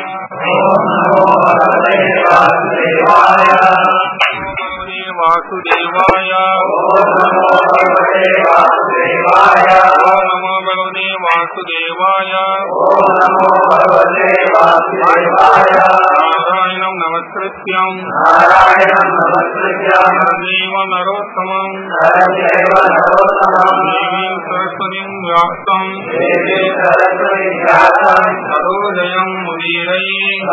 वासुदेवाय नमो भगवते वासुदेवाय नारायणं नमस्कृत्यं देवं नरोत्तमं देवीं सरस्वतीं व्यासं ततो जयं मुदीरैः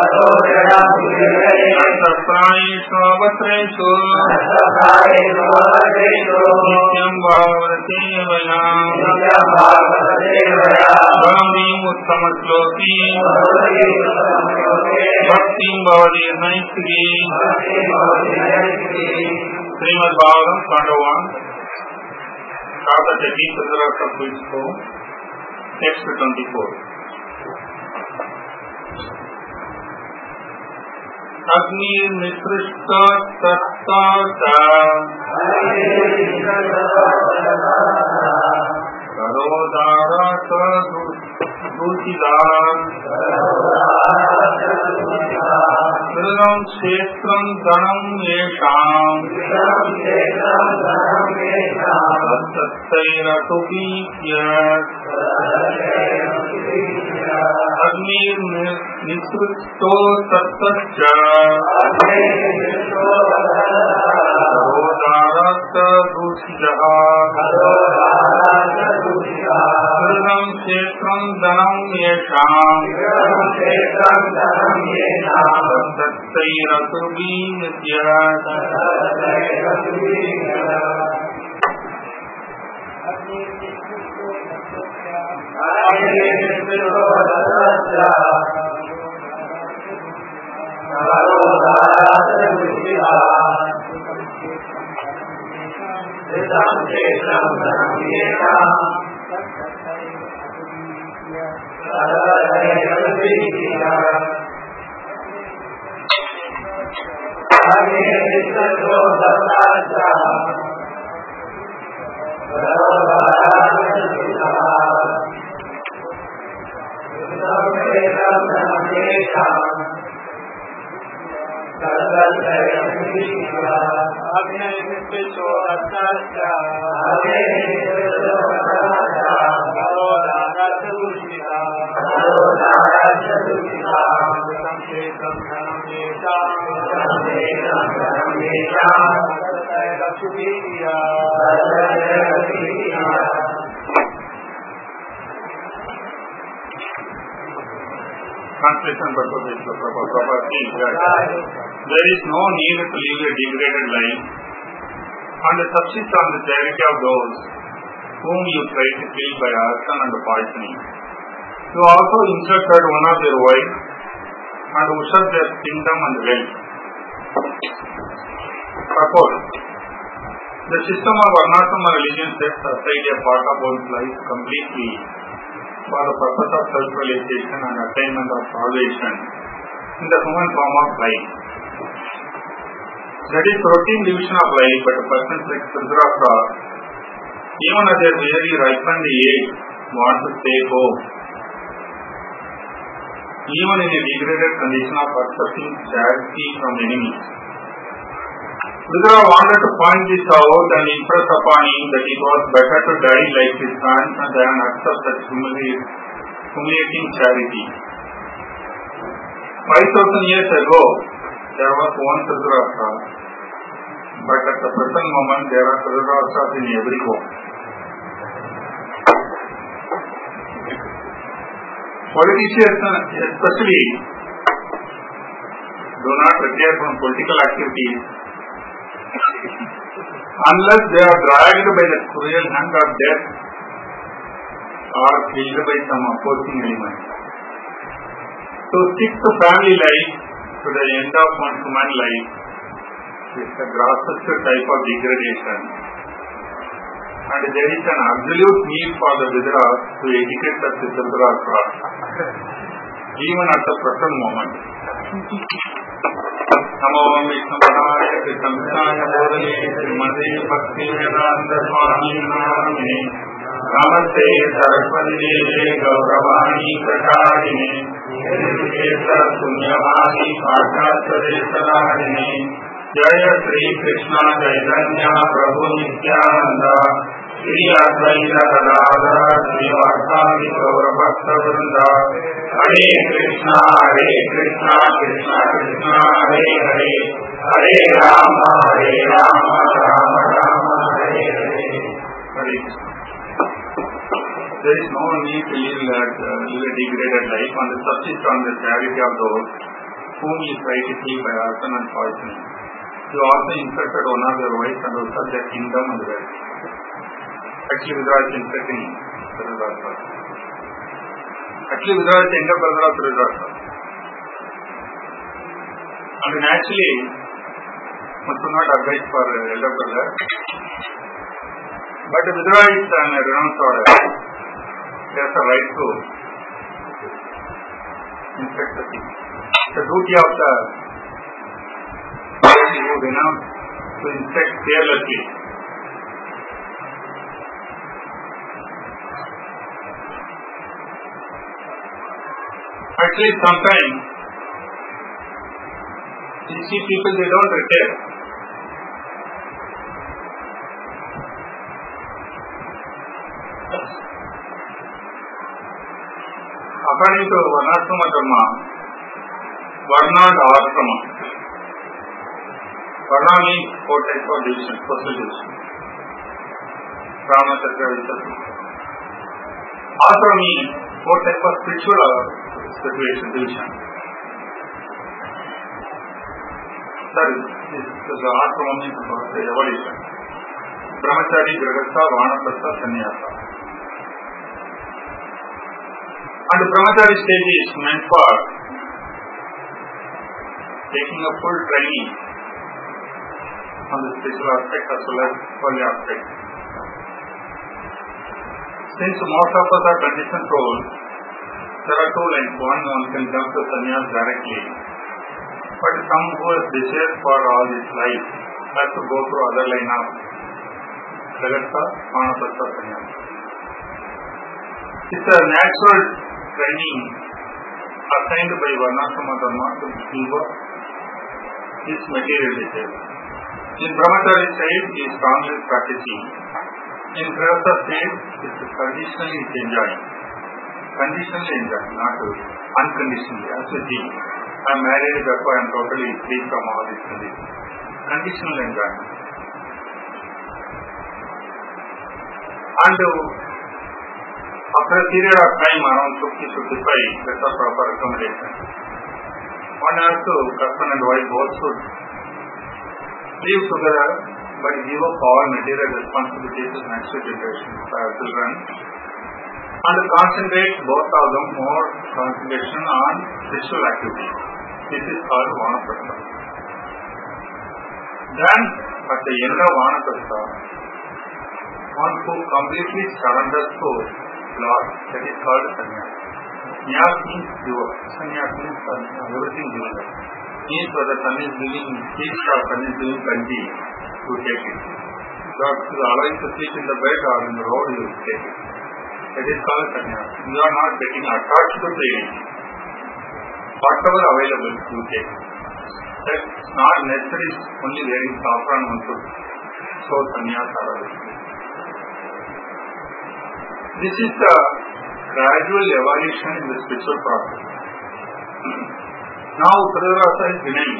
तत्राणेष्ववस्त्रेषु नित्यं भावते वया भवतीम् उत्तमश्लोकी भक्तिं भवति नैष्ठिकी Shrimad Bhagavatam पांडवान chapter 13 Dhritarashtra Principle text 24 Agni Nitrishta Tattata Karodara Dusida Sridam Kshetram Dhanam Yesham Tattairatupiya Agni Nisrusto Tattascha Karodara Dusida Sridam Kshetram Dhanam Yesham Translation purposes, Prabhupada says that there is no need to live a degraded life and subsist on the charity of those whom you try to kill by arson and poisoning. You also insulted one of their wives and usurped their kingdom and wealth. Purport. The system of Varnashrama religion sets aside a part of one's life completely for the purpose of self-realization and attainment of salvation in the human form of life. That is routine division of life, but persons like Dhritarashtra, even at their very ripened age, want to stay home. Even in a degraded condition of accepting charity from enemies. Dhritarashtra wanted to point this out and impress upon him that it was better to die like his son than accept such humiliating charity. 5,000 years ago, there was one Dhritarashtra, but at the present moment there are Dhritarashtras in every home. Politicians especially do not retire from political activities unless they are dragged by the cruel hand of death or killed by some opposing element. To stick to family life to the end of one's human life is the grossest type of degradation, and there is an absolute need for the Viduras to educate the Dhritarashtra even at the present moment. Namo Vishnupadaya Krishnaya Bodhane Srimate Bhakti Vedanta Swami Namane Namaste Saraswati Deve Gauravani Prachadine पुण्यवाणी पाठात्तरेशराहिणी जय श्री कृष्ण चैतन्य प्रभु नित्यानंद श्री अद्वैत गदाधर श्रीवासादि गौर भक्त वृंद हरे Krishna Krishna Krishna Hare Hare Hare Ram Ram Ram Hare Hare. Hare Krishna. There is no need to live a degraded life on the subject on the charity of those whom you try to keep by arson and poisoning. You also insulted one of your wives and also their kingdom and the rest. Actually, without insulting Dhritarashtra. Actually, without the younger brother of Dhritarashtra. And naturally, one should not advise for elder brother. But Vidura is an renounced order. He has a right to inspect the thing. The duty of the person who renounced to inspect fearlessly. Actually, sometimes you see people, they don't retire. According to Varnashrama Dharma, Varna and Ashrama. Varna means 4 types of division, social division. Brahma, Kshatriya, Vaishya. Ashrama means 4 types of spiritual division. Sorry, the Ashrama means the evolution. Brahmachari, Grihastha, Vanaprastha, Sannyasa. And the Brahmachari stage is meant for taking a full training on the spiritual aspect as well as holy aspect. Since most of us are conditioned souls, there are 2 lines. One can jump to sannyas directly. But some who has desired for all his life has to go through other line of Grihastha, Vanaprastha, Sannyasa. It's a natural training assigned by Varnashrama Dharma to give up this material detail. In Brahmachari stage, he is strongly practicing. In Grihastha stage, it is conditionally enjoying. Conditionally enjoying, not unconditionally. As you see, I am married, therefore I am totally free from all these conditions. Conditional enjoyment. And after a period of time, around 50-55, that's a proper accommodation. One has to, husband and wife both should live together but give up all material responsibilities to next generation, children, and concentrate both of them more concentration on spiritual activity. This is called Vanaprastha. Then, at the end of Vanaprastha, one who completely surrenders to Lord, that is called sannyasa. Nyas means giver. Sannyasa means everything given. Means whether sun is giving peace or sun is giving kanji, you take it. So if you are allowing to sleep in the bed or in the road, you will take it. That is called sannyasa. You are not getting attached to anything. Whatever available, you take it. That's not necessary, only wearing saffron one should show sannyasa or other. This is the gradual evolution in the spiritual process. Now Dhritarashtra is denying.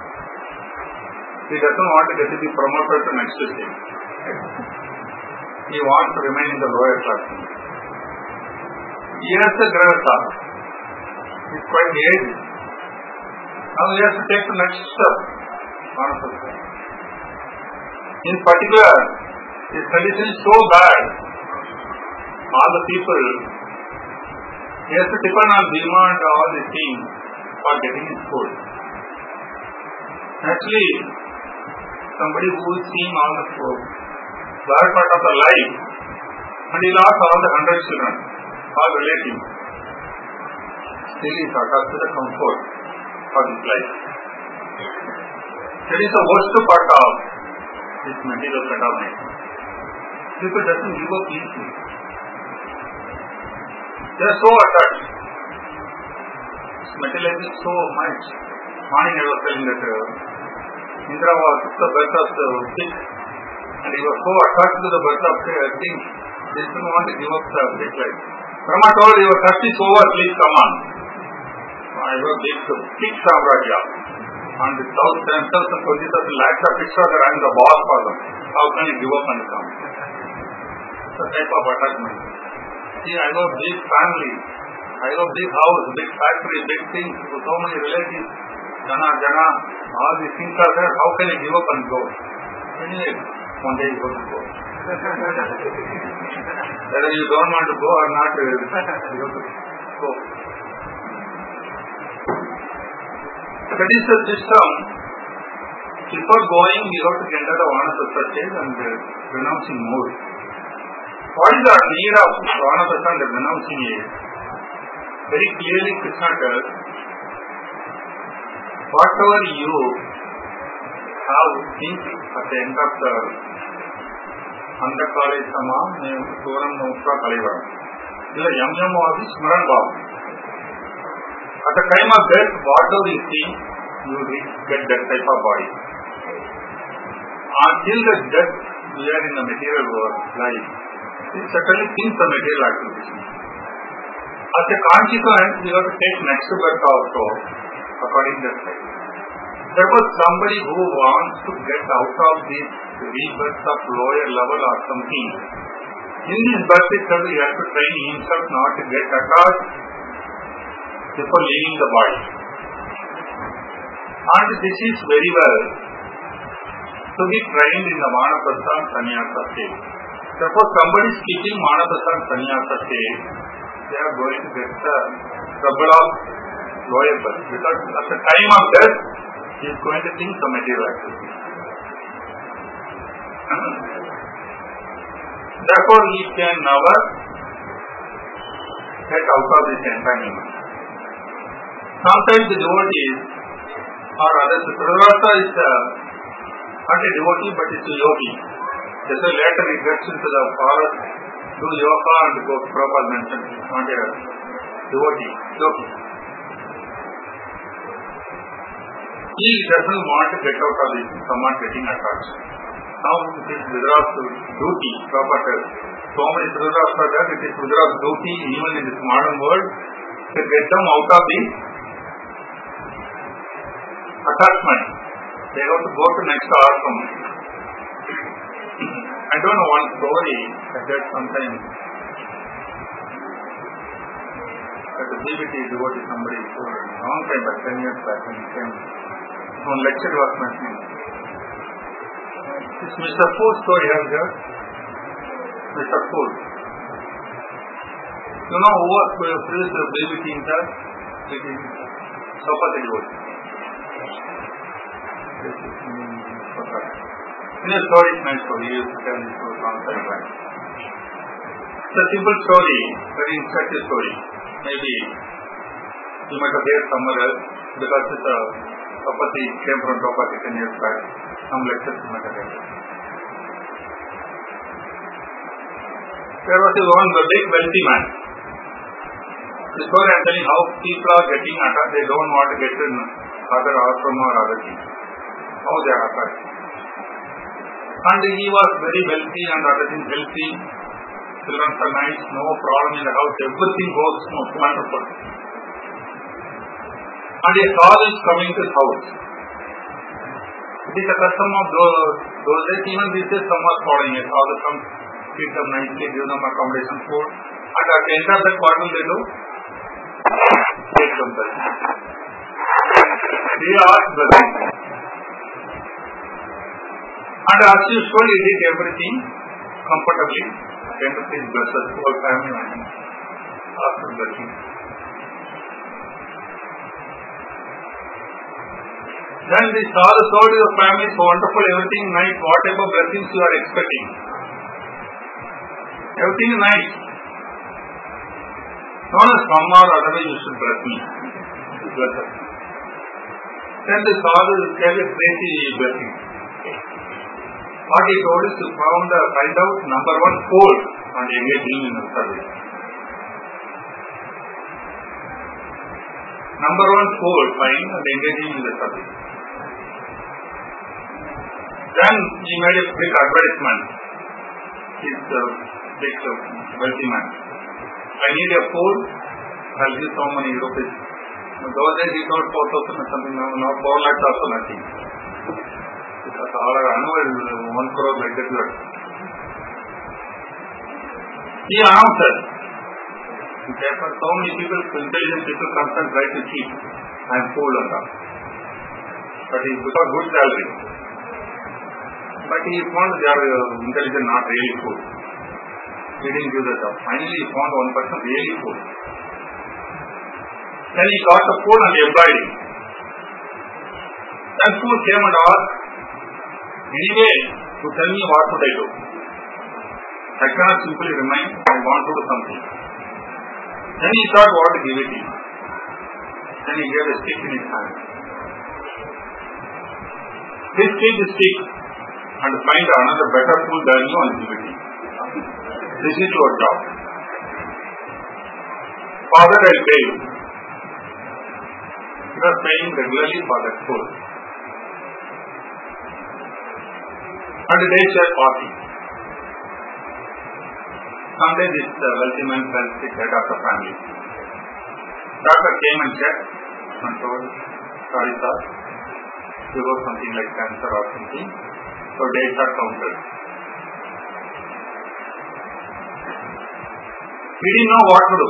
He doesn't want to get to be promoted to next stage. He wants to remain in the lower class. He has the Grihastha. He is quite aged. Now he has to take the next step. In particular, his condition is so bad. All the people, he has to depend on Bhima and all these things for getting his food. Actually, somebody who is seeing all the food, large part of the life, and he lost all the 100 children, all relatives. Still he is attached to the comfort of his life. That is the worst part of this material set of nature. People doesn't give up easily. They are so attached. materializing so much. Morning I was telling that Indra was the birth of the pig, and he was so attached to the birth of the thing, he didn't want to give up the pig life. Brahma told, your thirst is over, please come on. I was big pig Samrajya. And with 10,000, 20,000 lakhs of pigs are there, I am the boss for them. How can you give up and come? It's a type of attachment. See, I have a big family, I have a big house, big factory, big things, so many relatives, Jana, all these things are there, how can I give up and go? Anyway, one day you have to go. Whether you don't want to go or not, you have to go. That is the system. Before going, you have to enter the Vanaprastha stage and renouncing more. What is the need of Vanaprastha and renouncing it? Very clearly Krishna tells, whatever you have think at the end of the Andakale Sama, Suram Nopra Kalivara. Ila Yam was Smaran Bhav. At the time of death, whatever you see, you will get that type of body. Until the death, we are in the material world, life. We certainly think the material activities. As a consequence, we have to take next birth also, according to that type. There was somebody who wants to get out of this rebirth of lower level or something. In this birth itself, he has to train himself not to get attached before leaving the body. And this is very well to be trained in the Vanaprastha and Sannyasa stage. Suppose somebody is keeping Vanaprastha and Sannyasa stage, they are going to get the trouble of lower birth, because at the time of death, he is going to think the material activity. Therefore, he can never get out of this entanglement. Sometimes the devotees or others, Dhritarashtra is not a devotee but is a yogi. That's why later he gets into the forest, do yoga and go to Prabhupada mentioned, he is not a devotee, yogi. He doesn't want to get out of this, someone getting attached. Now it is Dhritarashtra's duty, Prabhupada tells. So many Dhritarashtra that it is Dhritarashtra's duty even in this modern world to get them out of the attachment. They have to go to next ashram. I don't know one story I read sometime that the BBT devotee somebody told a long time back, 10 years back when he came. One lecture was mentioning. This Mr. Fool story have heard? Mr. Fool. You know who was produced the BBT in charge? It is Sapati devotee. In a story, it's nice story. You used to tell this story long time back. It's a simple story, very instructive story. Maybe you might have heard somewhere else because it's a Sapati came from Prabhupada 10 years back. Some lectures you might have heard. There was one big wealthy man. The story I am telling how people are getting attached. They don't want to get in other ashram or other things. How they are attached. And he was very wealthy and other things healthy. Children are nice, no problem in the house, everything goes wonderful. And a sadhu is coming to his house. It is a custom of those days, even these days some are following. A sadhu comes, treat them nicely, give them accommodation, food. And at the end of that, what will they do? Take them blessing. They ask blessing. And as usual, he did everything comfortably. Everything blesses whole family and after blessing. Then the sadhu told your family is wonderful, everything nice, whatever blessings you are expecting. Everything is nice. Not as some or other way you should bless me. Bless us. Then the sadhu gave a crazy blessing. What he told is to find out number one fault and engage him in the service. Number one, food, fine, and engaging in the service. Then he made a big advertisement. He's a big wealthy man. I need a food, I'll give so many rupees. Those days he told 4,000 or something, now 4 lakhs also nothing. Because our annual 1 crore like that. He announced, therefore so many people, intelligent people come and try to cheat. I am fool and all. But he got good salary. But he found they are intelligent, not really fool. He didn't give the job. Finally he found one person really fool. Then he got the fool and employed him. Then fool came and asked, anyway, to tell me what should I do. I cannot simply remain, I want to do something. Then he thought what to give it him. Then he gave a stick in his hand. This take the stick and find another better fool than you and give it him. This is your job. Father, I will pay you. You are paying regularly for that fool. And they share party. Someday this wealthy man fell sick, head of the family. Doctor came and checked and told, sorry sir, you got something like cancer or something, so days are counted. He didn't know what to do.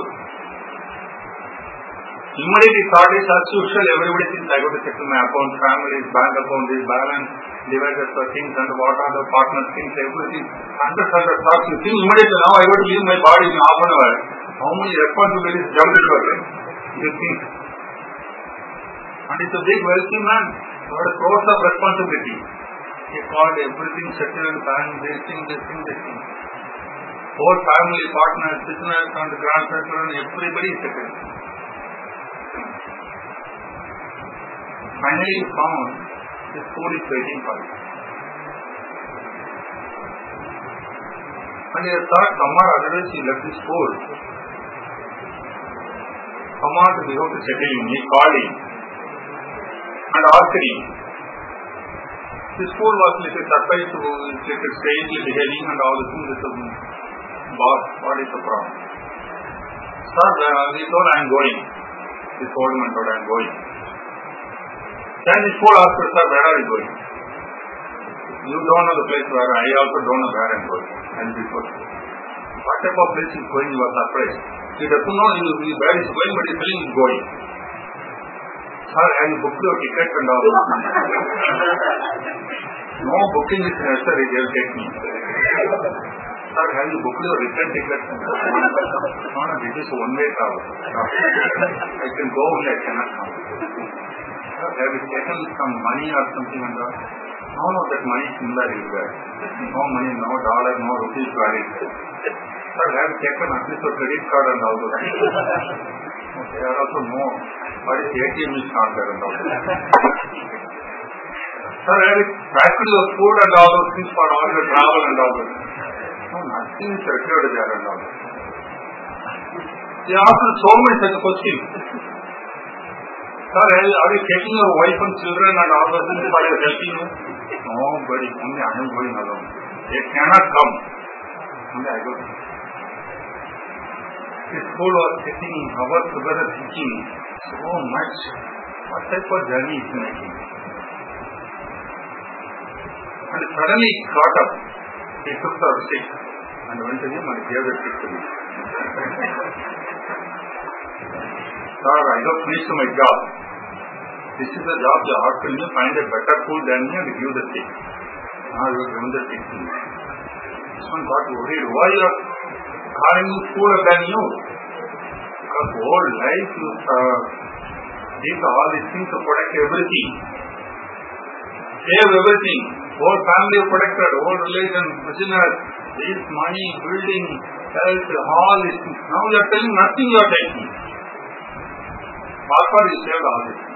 Immediately thought is as usual, everybody thinks I got to settle my account, families, bank account, this balance, divided for things and what are the partners things, everything. Hundreds thoughts. You think immediately now I got to leave my body in half an hour. How many responsibilities jumped into it? You think. And it's a big wealthy man. Got a crores of responsibility. He called everything settled, bank, this thing. Whole family, partners, business and grandchildren, everybody is settled. Finally he found his food is waiting for him. And he thought somewhere otherwise he left his food. Somehow we have to settle him. He called him and asked him. His food was little surprised to little strangely behaving and all the things with the boss. What is the problem? Sir, he told I am going. This old man told I am going. Then his fool asked, sir, where are you going? You don't know the place where I also don't know where I am going. And before, what type of place is going, you are surprised. He doesn't know where he is going, but he is telling he is going. Sir, have you booked your ticket and all? No booking is necessary, they will take me. Sir, have you booked your return ticket? No, this is one-way travel. I can go only, I cannot come. Sir, have you taken some money or something and all? No, that money is invalid. No money, no dollar, no rupees valid. Sir, have you taken at least a credit card and all those things? They are also no. But if ATM is not there and all that. Sir, have you packed your food and all those things for all your travel and all that? No, nothing is secured there and all that. They asked so many such questions. Sir, are you taking your wife and children and all those things while you are helping you? Nobody, only I am going alone. They cannot come. Only I go. This fool was sitting hours together thinking so much. What type of journey is he making? And suddenly he got up. He took the stick and went to him and gave the stick to him. Sir, I have finished my job. This is the job you have to me. Find a better fool than me and give the stick. Now you have given the stick to me. This one got worried. Why you are calling me fooler than you? Because whole life you did all these things to protect everything. Save everything. Whole family protected, whole relation, business, this money, building, health, all these things. Now you are telling nothing you are taking. Papa, you saved all this.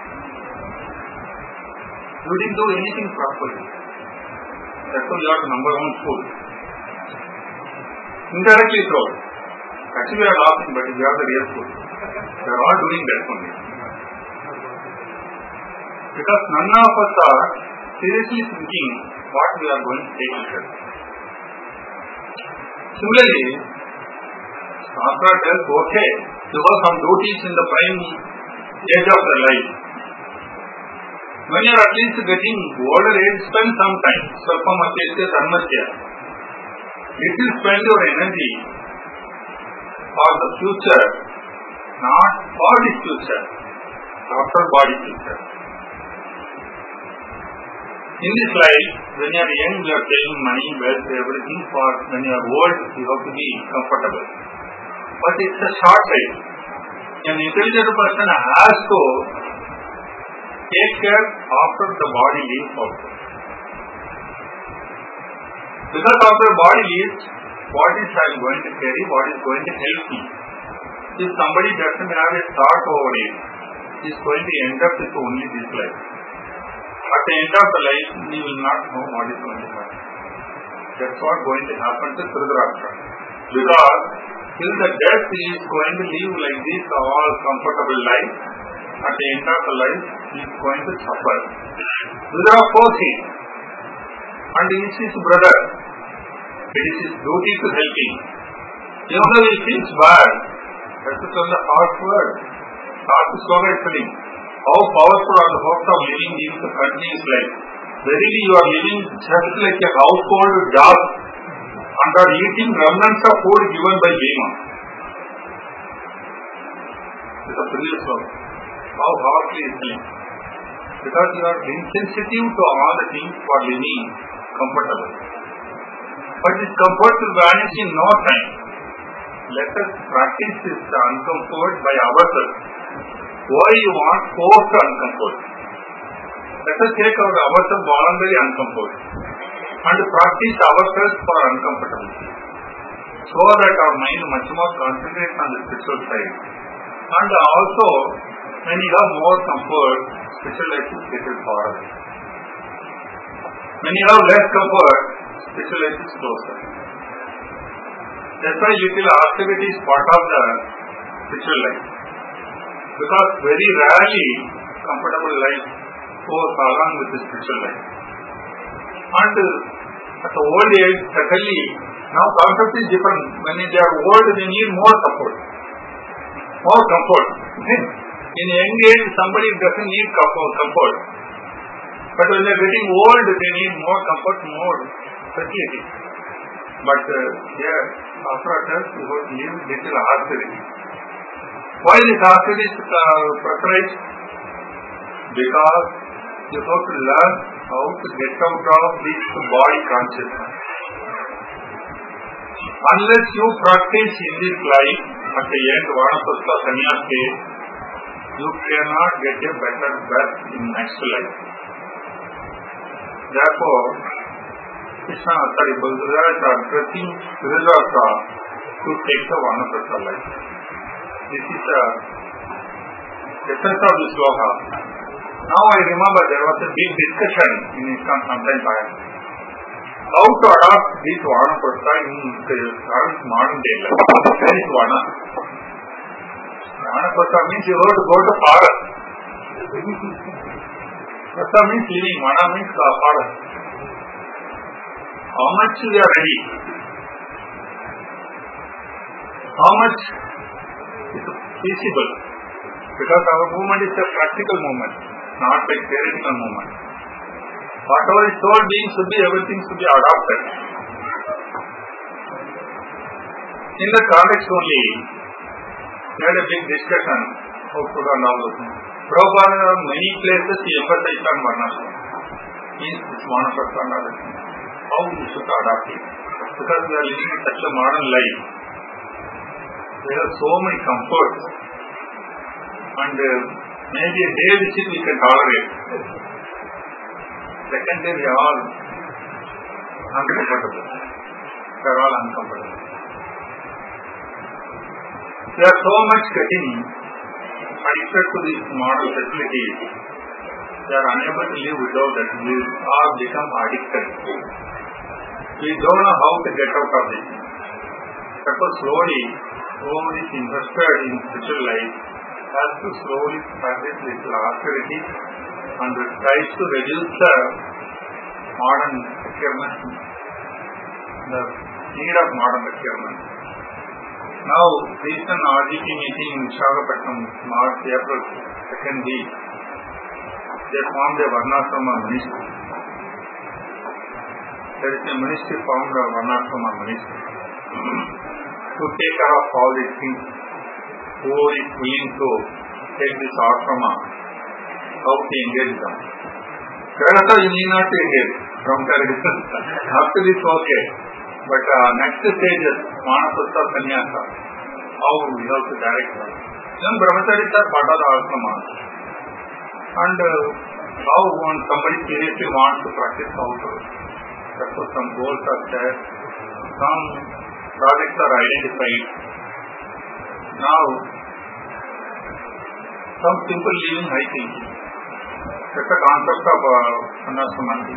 You didn't do anything properly. That's why you are the number one fool. Indirectly told. Actually we are laughing, but we are the real fool. We are all doing that only. Because none of us are seriously thinking what we are going to take with us. Similarly, Shastra tells, okay, you have some duties in the prime age of your life. When you are at least getting older age, spend some time. Swalpamatya dharmatya. Little spend your energy for the future, not for the future, after body future. In this life, when you are young, you are paying money, wealth, everything. For when you are old, you have to be comfortable. But it's a short life. An intelligent person has to take care after the body leaves also. Because after the body leaves, what is I going to carry, what is going to help me? If somebody doesn't have a thought over it, he is going to end up with only this life. At the end of the life, he will not know what is going to happen. That's what is going to happen to Dhritarashtra. Because till the death he is going to live like this, all comfortable life. At the end of the life, he is going to suffer. Dhritarashtra forced him. And he is his brother. It is his duty to help him. Even though he feels bad, that's on the harsh word. Harsh slogan is telling how powerful are the hopes of living in the continuous life. Verily you are living just like a household dog and are eating remnants of food given by Bhima. It's a previous word. How harshly is telling. Because you are insensitive to all the things for living comfortable. But this comfort will vanish in no time. Let us practice this uncomfort by ourselves. Why you want forced uncomfort? Let us take ourselves voluntary uncomfort and practice ourselves for uncomfortability, so that our mind much more concentrates on the spiritual side. And also, when you have more comfort, spiritual life is little far away. When you have less comfort, spiritual life is closer. That's why little austerity is part of the spiritual life. Because very rarely comfortable life goes along with the spiritual life. And at the old age, certainly, now concept is different. When they are old, they need more support. More comfort. In young age, somebody doesn't need comfort. But when they are getting old, they need more comfort, more facility. But here, after a test, you have to live little austerity. Why this austerity is prescribed? Because you have to learn how to get out of this body consciousness. Unless you practice in this life, at the end, Vanaprastha Sannyasi, you cannot get a better birth in next life. Therefore, Krishna, Baladev is addressing Dhritarashtra to take the Vanaprastha life. This is the essence of this sloka. Now I remember there was a big discussion in ISKCON some time back. How to adopt this Vanaprastha in the current modern day life. Where is Vana? Vanaprastha means you have to go to forest. Prastha means living, Vana means forest. How much we are ready? How much is feasible? Because our movement is a practical movement, not a theoretical movement. Whatever is told should be, everything should be adopted. In the context only, we had a big discussion how to do all those things. Prabhupada in many places he emphasized on Varnashram. Means this Vanaprastha and other things. How we should adopt it. Because we are living in such a modern life. There are so many comforts. And maybe a day visit we can tolerate. Second day we are all uncomfortable. We are all uncomfortable. We are so much getting addicted to these modern facilities. We are unable to live without that. We are become addicted. We don't know how to get out of it. Therefore slowly, who is interested in spiritual life has to slowly practice little austerity and tries to reduce the modern requirement, the need of modern requirement. Now, recent RGP meeting in Visakhapatnam, March, April 2nd week, they formed a Varnashrama ministry. There is a ministry formed, a Varnashrama ministry, to take care of all these things. Who is willing to take this ashrama, how to engage them. Kerala, you need not to engage from Kerala. After this, okay. But next stage is Manaputta Sannyasa. How we have to direct them. Then Brahmacharis are part of the ashrama. And how when somebody seriously wants to practice also. Therefore, some goals are set. Some projects are identified. Now, some simple living, I think. That's the concept of Varnashrama.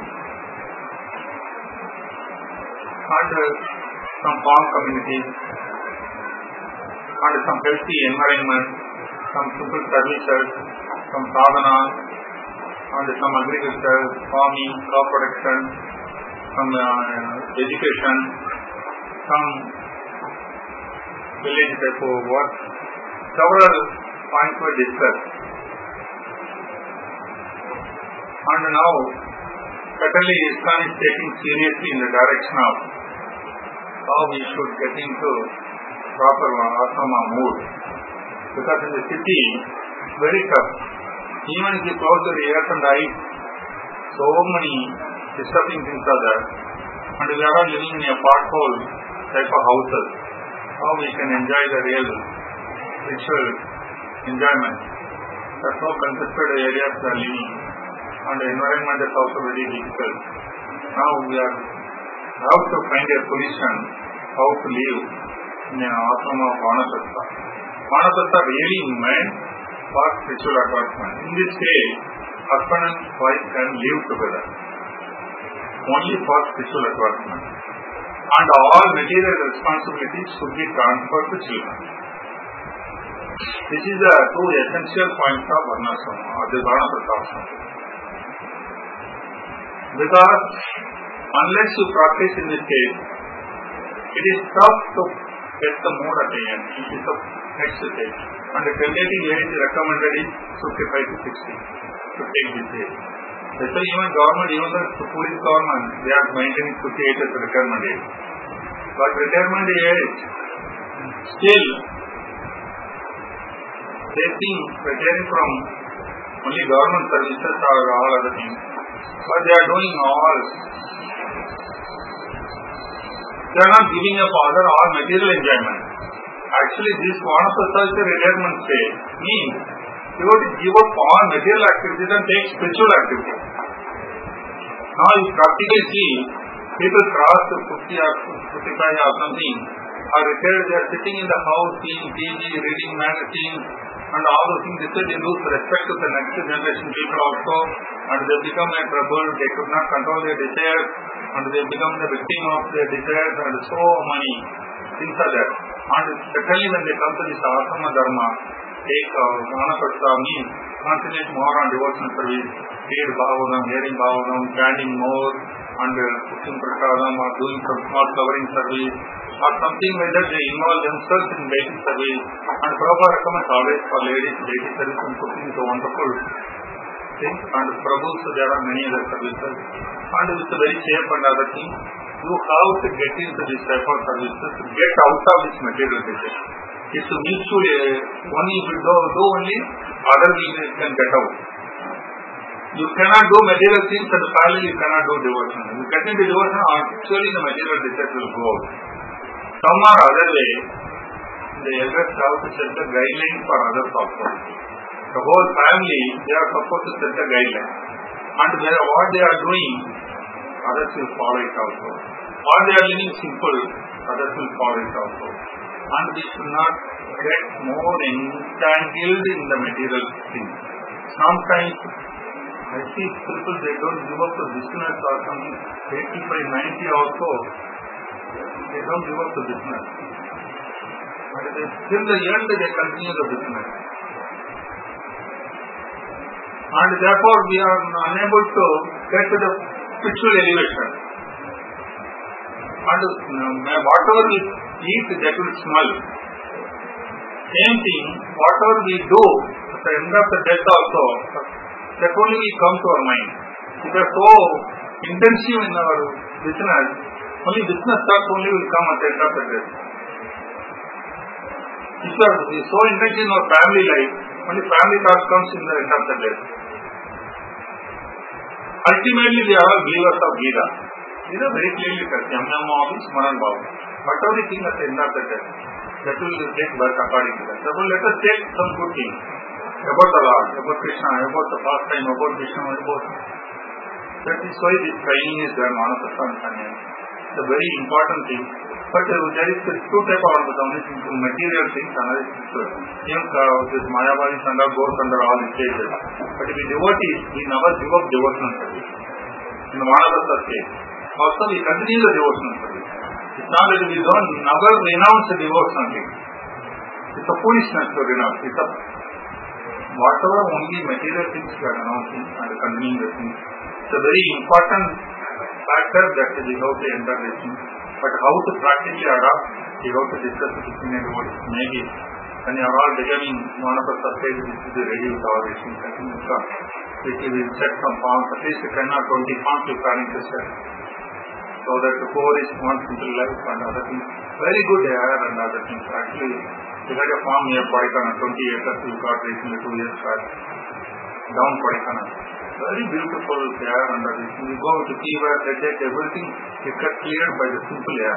And some farm communities, and some healthy environment, some simple services, some sadhana, and some agriculture, farming, crop production, some education, some village type of work. Several points were discussed. And now, certainly ISKCON is taking seriously in the direction of how we should get into proper ashrama mood. Because in the city, it's very tough. Even if you close the ears and eyes, so many disturbing things are there. And we are all living in a pothole type of houses. How we can enjoy the real spiritual enjoyment. There are so congested areas we are living. And the environment is also very difficult. Now we have to find a solution how to live in an ashrama of Vanaprastha. Vanaprastha really meant for spiritual advancement. In this way, husband and wife can live together only for spiritual advancement. And all material responsibilities should be transferred to children. This is the two essential points of Varnashrama or the Vanaprastha ashrama. Because unless you practice in this case, it is tough to get the mood at the end. It is the next stage. And the tentative age recommended is 55 to 60 to take this age. That's why even government, even the police government, they are maintaining 58 as the retirement age. But retirement age, still, they think retiring from only government services or all other things. But they are doing all. They are not giving up all material enjoyment. Actually, this Vanaprastha is a retirement stage. Means you have to give up all material activities and take spiritual activities. Now, you practically see people cross 50 or 55 or something, are retired, they are sitting in the house, seeing TV, reading magazines, and all those things. They lose respect to the next generation people also, and they become a trouble. They could not control their desires, and they become the victim of their desires, and so many things are there. And certainly when they come to this ashrama dharma, take Vanaprastha means concentrate more on devotional service, read Bhagavatam, hearing Bhagavatam, chanting more, and cooking prasadam, or doing some small covering service, or something like that. They involve themselves in basic service. And Prabhupada recommends always for ladies, basic service and cooking is a wonderful thing. And Prabhus, there are many other services. And it's very safe and other things. You have to get into this type of services to get out of this material business. It's mutual. One if you do only, other business can get out. You cannot do material things and finally you cannot do devotion. You get into devotion, actually the material business will go out. Some or other way, the elders have to set the guideline for others also. The whole family, they are supposed to set the guideline. And what they are doing, others will follow it also. Or they are living simple, others will follow it also. And we should not get more entangled in the material things. Sometimes I see people, they don't give up the business or something, 85, 90 also, they don't give up the business. But till the end they continue the business. and therefore we are unable to get to the spiritual elevation. And whatever we eat, that will smell. Same thing, whatever we do at the end of the death also, that only will come to our mind. If we are so intensive in our business, only business thoughts only will come at the end of the death. If we are so intensive in our family life, only family thought comes in the end of the death. Ultimately, they are all believers of Gita. Gita very clearly says, Yam Yam Mahavi Smaran Bhav. Whatever the thing at the end of the death, that will take birth according to that. Therefore, let us take some good things about the Lord, about Krishna, about the pastime, about Vishnu, about. That is why this training is there, Manasasa and Sanya. It's a very important thing. But there is two types of material things, another is spiritual. This Mayavadi Sanda goes under all the stages. But if we devotees, we never give up devotional service. In the Manasasa stage. Also, we continue the devotional service. It's not that we don't never renounce the devotional thing. It's a foolishness to renounce. It's a whatever only material things we are renouncing and continuing the things. It's a very important factor that we have to enter this thing. But how to practically adopt, we have to discuss it between everybody. Maybe when you are all becoming one of the stage, which is ready with all these things, I think which will set some forms, at least 10 or 20 forms you are planning to set. So that the core is one simple life and other things. Very good air and other things. Actually, we had a farm near Kodikana, 20 acres we got recently 2 years back. Down Kodikana. Very beautiful air and other things. We go to fever, headache, everything is cleared by the simple air.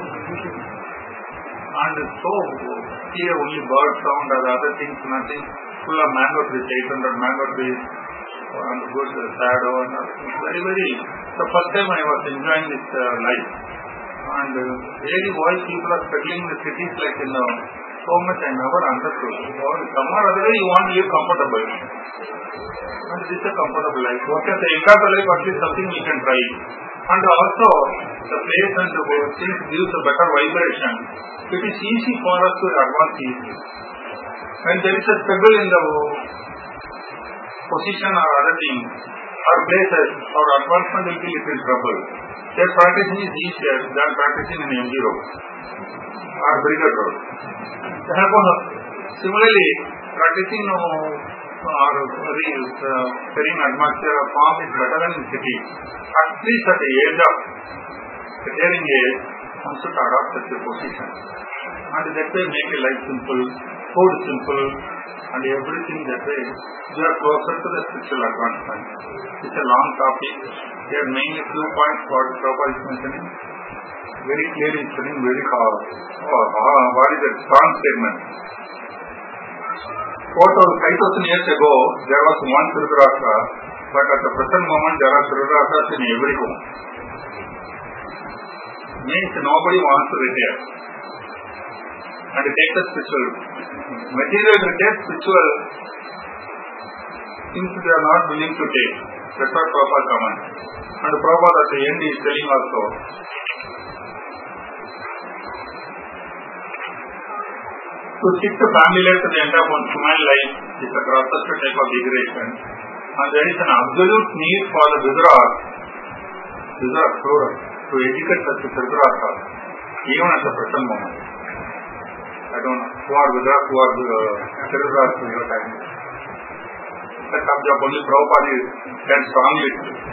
And so clear, only bird sound or other things, nothing. Full of mango trees, 800 mango trees. And good shadow and very, very. The first time I was enjoying this life. And really why people are struggling in the cities like so much I never understood. Some or other way you want to live comfortable. And this is a comfortable life. What is the end of the life, at least something we can try. And also the place and the things gives a better vibration. It is easy for us to advance easily. When there is a struggle in the position or other things or places, our advancement will be little trouble. Their practicing is easier than practicing in MG road or Brigade road. Similarly, practicing or carrying atmosphere or form is better than in city. At least at the age of hearing age, one should adopt such a position. And that way make a life simple, food simple, and everything that way, you are closer to the spiritual advancement. It's a long topic. There are mainly few points what Prabhupada is mentioning. Very clearly mentioning what is a strong statement. 5,000 years ago, there was one Dhritarashtra, but at the present moment, there are Dhritarashtra's in every home. Means nobody wants to retire. And take the spiritual. Material retire, spiritual things they are not willing to take. That's what Prabhupada comments. And Prabhupada at the end is telling also, to keep the family life to the end of one's human life is the grossest type of degradation. And there is an absolute need for the Vidura plural, to educate such a Vidura even at the present moment. I don't know who are Vidura, who are Vidura to your time. The subject only Prabhupada can strongly.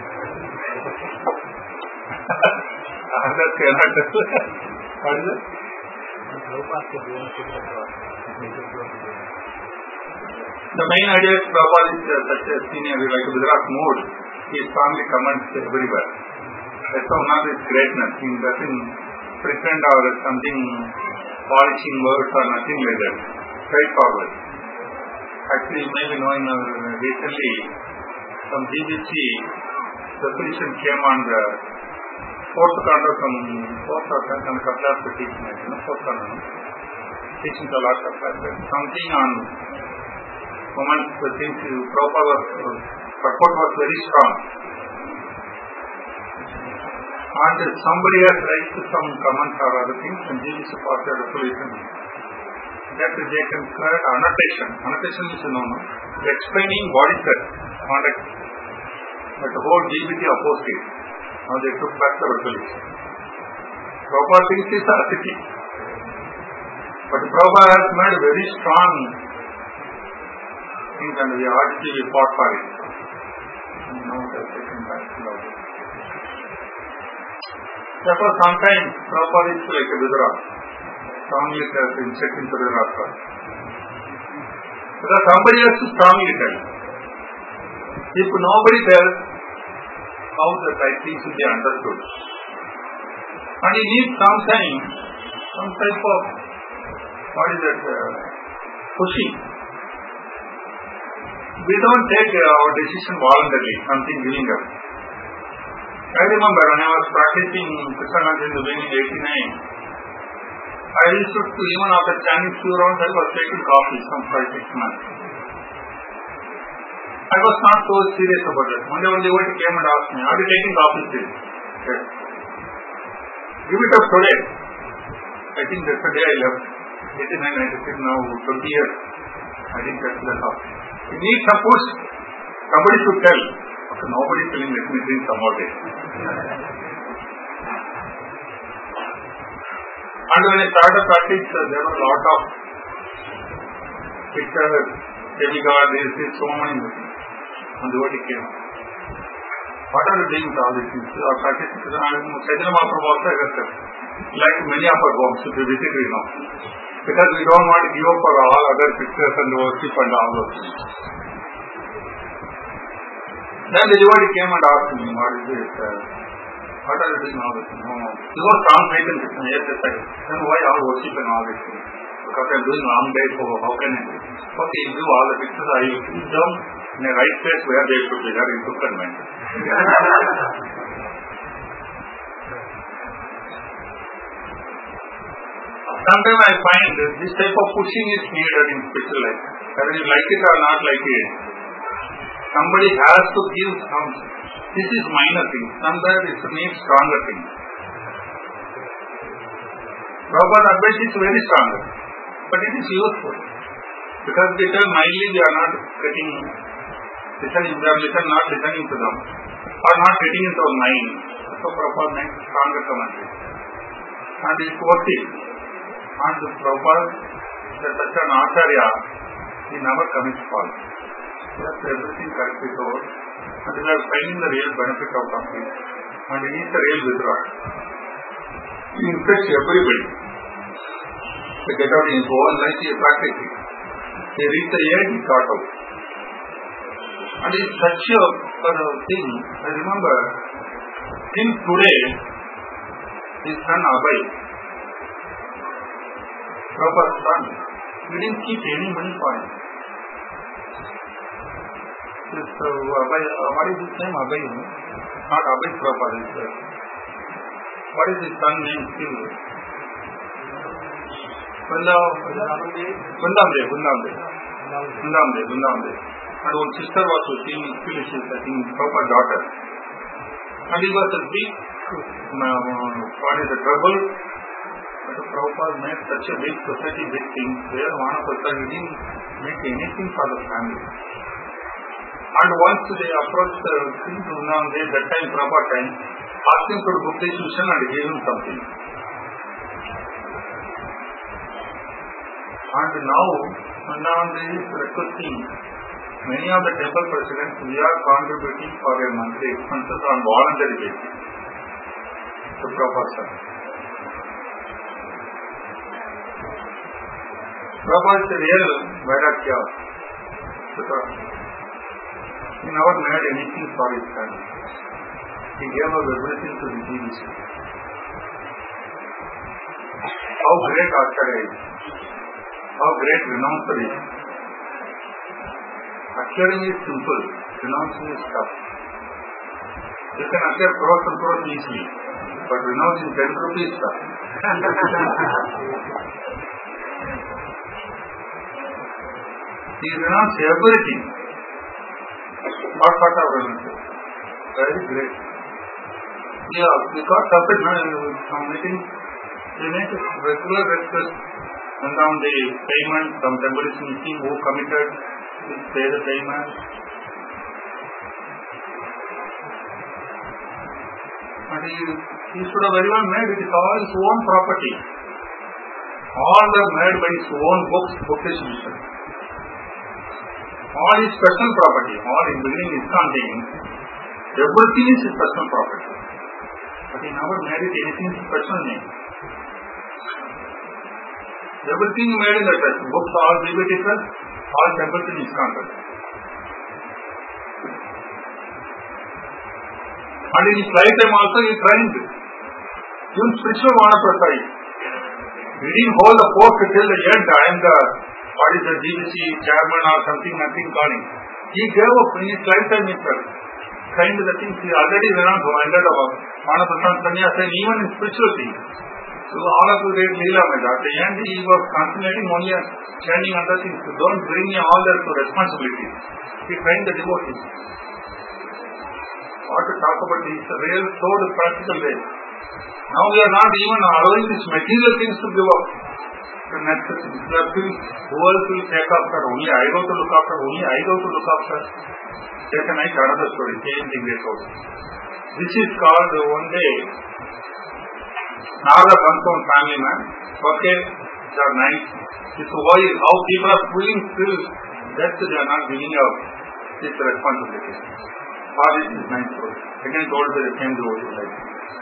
Others cannot. What is it? The main idea is Prabhupada is such a senior, like Vidura's mood. He strongly comments everywhere. That's one of his greatness. He doesn't pretend or something polishing words or nothing like that. Straightforward. Actually, you may be knowing recently some BBC resolution came on the fourth canto from Kapila teaching, fourth canto, teaching the last of something on women's things. Prabhupada purport was very strong. And somebody has raised some comments or other things, and BBC passed a resolution that they can create annotation. Annotation is explaining what is that conduct. But the whole GBT opposed it. Now they took back the resolution. Prabhupada thinks it's asceticism. But Prabhupada has made very strong things and we fought for it. And now they have taken back the law. Therefore, sometimes Prabhupada is like a Vidura. Strongly tells insect into the Rasa. Because somebody has to strongly tell. If nobody tells, how the right thing should be understood. And he needs some time, some type of, pushing. We don't take our decision voluntarily, something giving us. I remember when I was practicing Krishnagandhi in the beginning, 89, I used to, even after standing few rounds, I was taking coffee some 5-6 months. I was not so serious about it. One day when the devotee came and asked me, are you taking coffee still? Yes. Give it up today. I think that's the day I left. 89, 96, now 20 years. I think that's the coffee. It needs a push. Somebody should tell. Okay, nobody is telling, let me drink some more day. And when I started practice, there were a lot of pictures, demigod, this, so many things. And the devotee came. What are you doing with all these things? Our practice, Chaitanya Mahaprabhu also said, like many of our homes, if we visit, we know. Because we don't want to give up for all other pictures and worship and all those things. Then the devotee came and asked me, what is this? What are you doing all this? No. He was strong faith in Krishna. Yes, yes, I. Then why all worship and all this thing? Because I am doing long day, so how can I do? Okay, you do all the pictures, I will keep them in a right place where they should be. That is good convent. Sometimes I find that this type of pushing is needed in spiritual life. Whether you like it or not like it, somebody has to give some. This is minor thing. Sometimes it needs stronger things. Prabhupada advice is very strong, but it is useful. Because they tell mildly we are not getting, listening, we are not listening to them, or not getting into our mind. So Prabhupada makes stronger commentary. And it's worth it. And the Prabhupada is such an acharya, he never commits fault. He has everything correctly told. And we are finding the real benefit out of it. And he is the real withdrawer. He infects everybody. They get out in his own life, he is practicing. They reach the end, he got out. And it's such a thing. I remember, till today, his son Abhay, Prabhupada's son, he didn't keep any money for him. Abhay, what is his name? Abhay, not Abhay Prabhupada. What is his son name still? Bundamde. And one sister was with him, still she is, I think, Prabhupada's daughter. And he was a big, what is the trouble? But Prabhupada made such a big society, big thing, where one of the sons didn't make anything for the family. And once they approached the king to Vrindavan, that time, Prabhupada time, asked him for book distribution and gave him something. And now, Vrindavan is requesting many of the temple presidents, we are contributing for their monthly expenses on voluntary basis to Prabhupada. Prabhupada is a real Vaidakya. He never made anything for his son. He gave up everything to the GBC. How great Acharya is. How great renouncer is. Accharing is simple. Renouncing is tough. You can acquire crores and crores easily. But renouncing 10 rupees is tough. He renounced everything. What part of renouncing? Very great. Yeah, we got separate some meetings. We make a regular request and on the payment, some temple is missing, who committed, we pay the payment. And he should have very well made it. It's all his own property. All are made by his own books, bookish mission. All is personal property. All in beginning is something. Everything is his personal property. But he never made it anything in his personal name. Everything made in the church. Books, all biblical, all temples in his context. And in his lifetime also he trained. Even spiritual Vanaprasthai. He didn't hold the post till the end. I am the GBC chairman or something, nothing calling. He gave up in his lifetime itself. Trained the things he already ended up. Vanaprastham Sannyasa, even in spiritual things. So all of you read Leela Meda. At the end he was concentrating only on chanting other things. So don't bring me all that to responsibility. He trained the devotees. What to talk about is the real soul practical way. Now we are not even allowing these material things to give up. The next thing, who else will take after? Only I go to look after. Only I go to look after. Take a night another story. Same thing they told. This is called one day. Narada comes from family man. Okay, they are nice. This is why how people are feeling still that they are not giving up this responsibility. This is nice story. Again told by the same devotee life.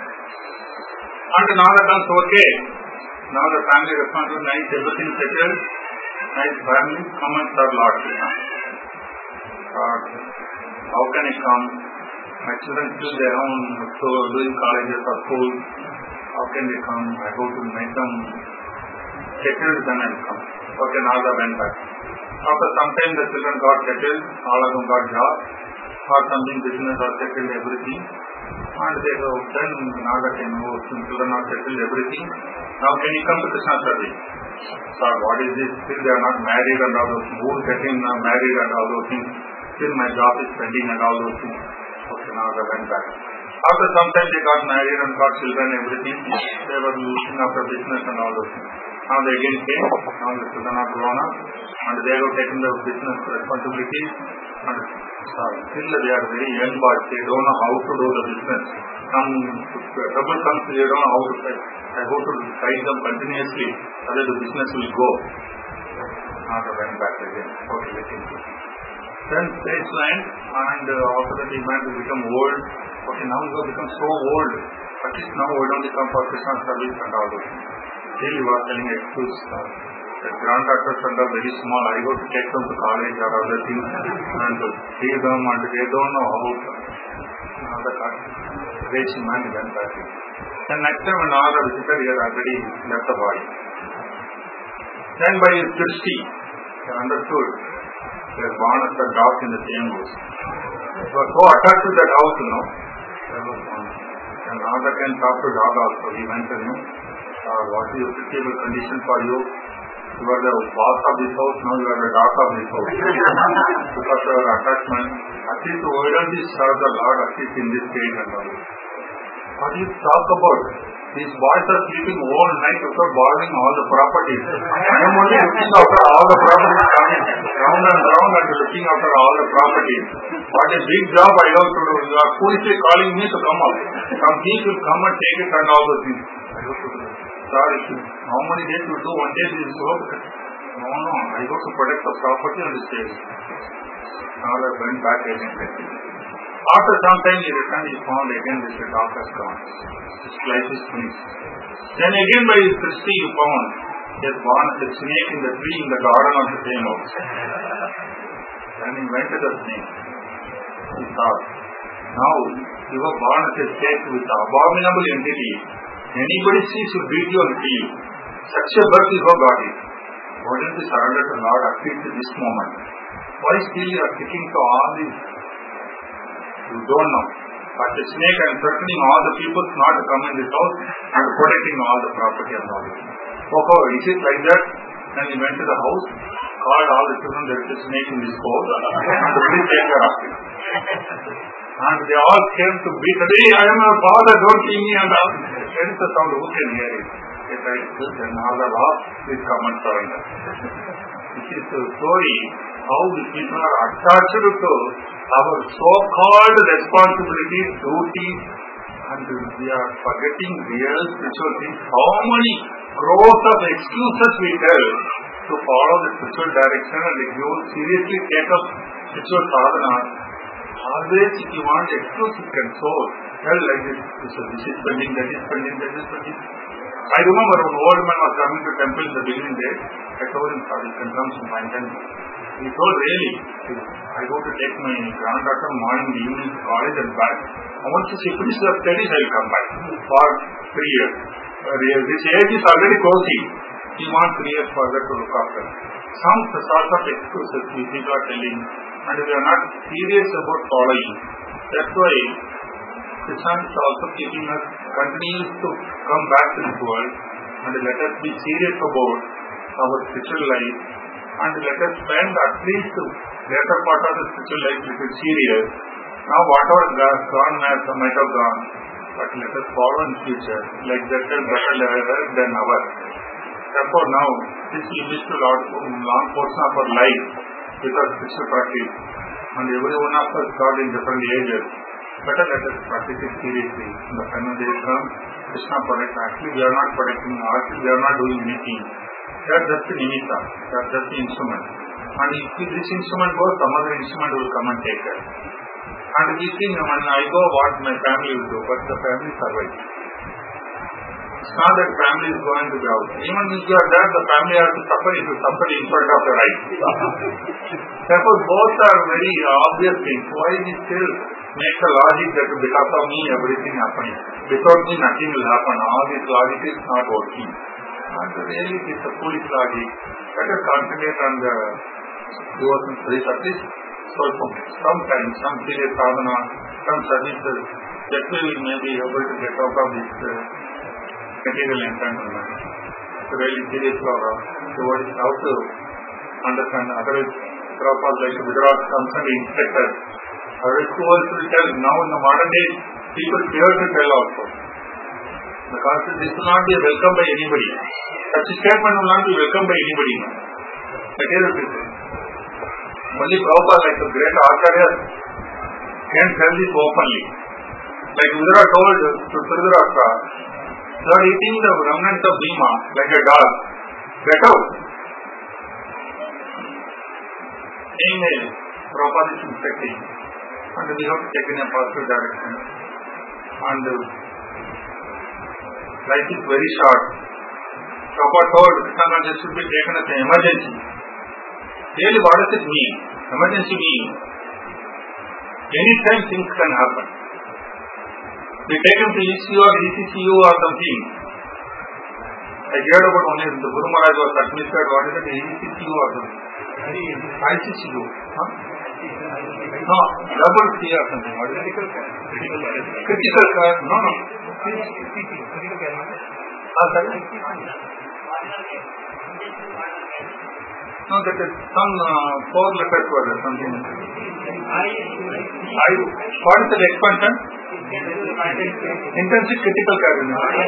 And Narada comes, okay. Now the family responsible, nice, everything settled. Nice family, come and serve Lord Krishna. Lord, how can I come? My children still their own, so doing colleges or schools. How can they come? I go to make them settled, then I'll come. Okay, Narada went back. After some time the children got settled, all of them got jobs, or something business or settled everything. And they go, then Narada came over, children are settled everything. Now can you come to Krishna service? Sir, what is this? Still they are not married and all those things. Who is getting married and all those things? Still my job is pending and all those things. Okay, Narada went back. After some time they got married and got children, everything. They were looking after business and all those things. Now they again came. Now the children are grown up. And they have taken the business responsibilities. And still they are very young, but they don't know how to do the business. Some trouble comes, they don't know how to fight. I go to fight them continuously, otherwise the business will go. Narada went back again. Okay, let him go. Then stage land, and after that he man will become old. Okay, now he will become so old. At least now we don't come for Krishna service and all those things. Still he was telling excuse. The granddaughters and are very small. I go to take them to college or other things and to see them, and they don't know how to. Now the raging man went back. Then next time when Narada visited, he had already left the body. Then by his drishti, he understood they were born as a dog in the same house. He was so attached to that house, And Narada can talk to dog also. He went to him, what is your suitable condition for you? You are the boss of this house, now you are the dog of this house. Because of your attachment, at least why don't you serve the Lord at least in this stage and all. What do you talk about? These boys are sleeping all night without borrowing all the properties. I am only looking after all the properties coming round and round and looking after all the properties. What a big job I have to do. You are foolishly calling me to come up. Some thief will come and take it and all those things. I have to do. Sorry, how many days you do? One day this is over. No, I go to protect the property and stay. Now I went back again. After some time he returned, he found again this dog has gone. His life is finished. Then again by his drishti he found he has born as a snake in the tree in the garden of the same house. Then he went to the snake. He thought, now you were born as a snake with the abominable entity. Anybody sees you beat you and kill you. Such a birth you have got it. Why don't you surrender to Lord at least at this moment? Why still you are sticking to all this? You don't know. But the snake and threatening all the people not to come in this house and protecting all the property and all this. Oh, is it like that? Then he went to the house, called all the children, there is a snake in this house, and please take care of it. And they all came to beat, hey, I am your father, don't kill me, and all. There is the sound, who can hear it? They tried to kill them, all the law, please come and surrender. This is the story, how the people are attached to our so-called responsibilities, duties, And we are forgetting real spiritual things. How many crores of excuses we tell to follow the spiritual direction, and if you seriously take up spiritual sadhana, always if you want excuse, you can tell like this is pending, that is pending, that is pending. I remember when an old man was coming to temple in the beginning days, I told him, "Sir, you can come some time." He told, "Really, I go to take my granddaughter morning, evening to college and back. And once she finishes her studies, I will come back for 3 years. This age is already closing. He wants 3 years further to look after." Some sort of excuses we people are telling, and we are not serious about following. That's why Krishna is also keeping us continues to come back to this world, and let us be serious about our spiritual life, and let us spend at least the later part of the spiritual life which is serious. Now whatever gone might have gone, but let us follow in future, like that better than ours. Therefore now, this limits to long portion of our life with our spiritual practice, and every one of us got in different ages. Better let us practice it seriously. In the final days come, Krishna protects. Actually, we are not protecting, actually we are not doing anything. They are just the nimitta, they are just the instrument. And if this instrument goes, some other instrument will come and take care. And we think, when I go, what my family will do, but the family survives. It's not that family is going to be out. Even if you are there, the family has to suffer if you suffer in front of the right. Therefore, both are very obvious things. Why we still make the logic that because of me everything happening? Without me nothing will happen. All this logic is not working. And really it is a foolish logic. Let us concentrate on the devotion service at least sometimes, some serious sadhana, some services. That way we may be able to get out of this material entanglement. It's a really serious program. So what is how to understand? Otherwise, Prabhupada like to withdraw concern the inspector. Otherwise, who else will tell? Now in the modern days, people fear to tell also. Because this will not be welcomed by anybody. Such a statement will not be welcomed by anybody. Material people. Only Prabhupada, like the great Acharya, can tell this openly. Like Vidura told to Dhritarashtra, "You are eating the remnants of Bhima like a dog. Get out." Anyway, Prabhupada is inspecting, and we have to take in a positive direction. And life is very short. Prabhupada told Krishna consciousness should be taken as an emergency. Really, what does it mean? Emergency means anytime things can happen. We take him to ECU or ECCU or something. I heard about one is the Guru Maharaj was administered, what is it, ECCU or something? ICCU. Huh? No, double C or something. What is it? Critical care. No. Critical care. No, that is some 4 letters were there, something. What is the expansion? Intensive critical care.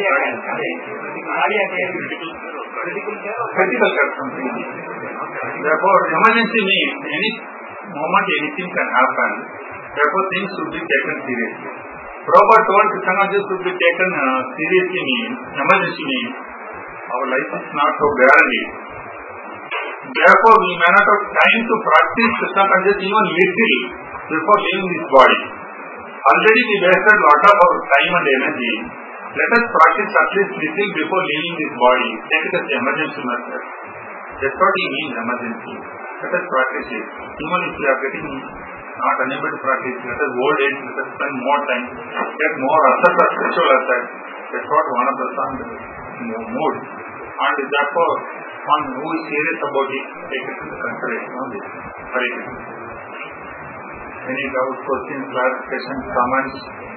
Critical care something. Therefore, emergency means any moment anything can happen. Therefore, things should be taken seriously. Prabhupada told Krishna should be taken seriously means, emergency means, our life is not so guaranteed. Therefore, we may not have time to practice Krishna consciousness even little before leaving this body. Already we wasted a lot of our time and energy. Let us practice at least little before leaving this body. Take it as emergency method. That's what he means, emergency. Let us practice it. Even if we are getting not unable to practice, let us old age, let us spend more time, get more assets or spiritual assets. That's what one of the sons mood. And therefore, one who is serious about it, take it into consideration on this. Hare Krishna. Any doubts, questions, clarifications, comments?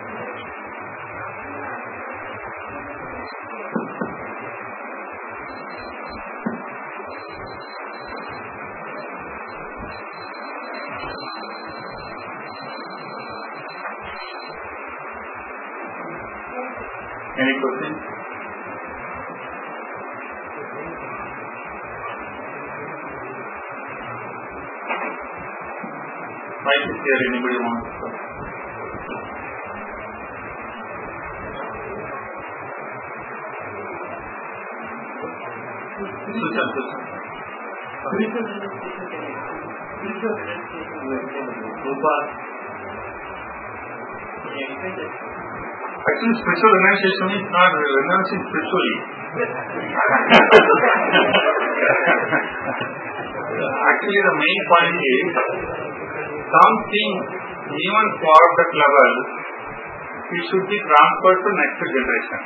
Any questions? Might is there, anybody wants to? Actually, spiritual renunciation is not renouncing spiritually. Actually, the main point is something even for that level, it should be transferred to next generation.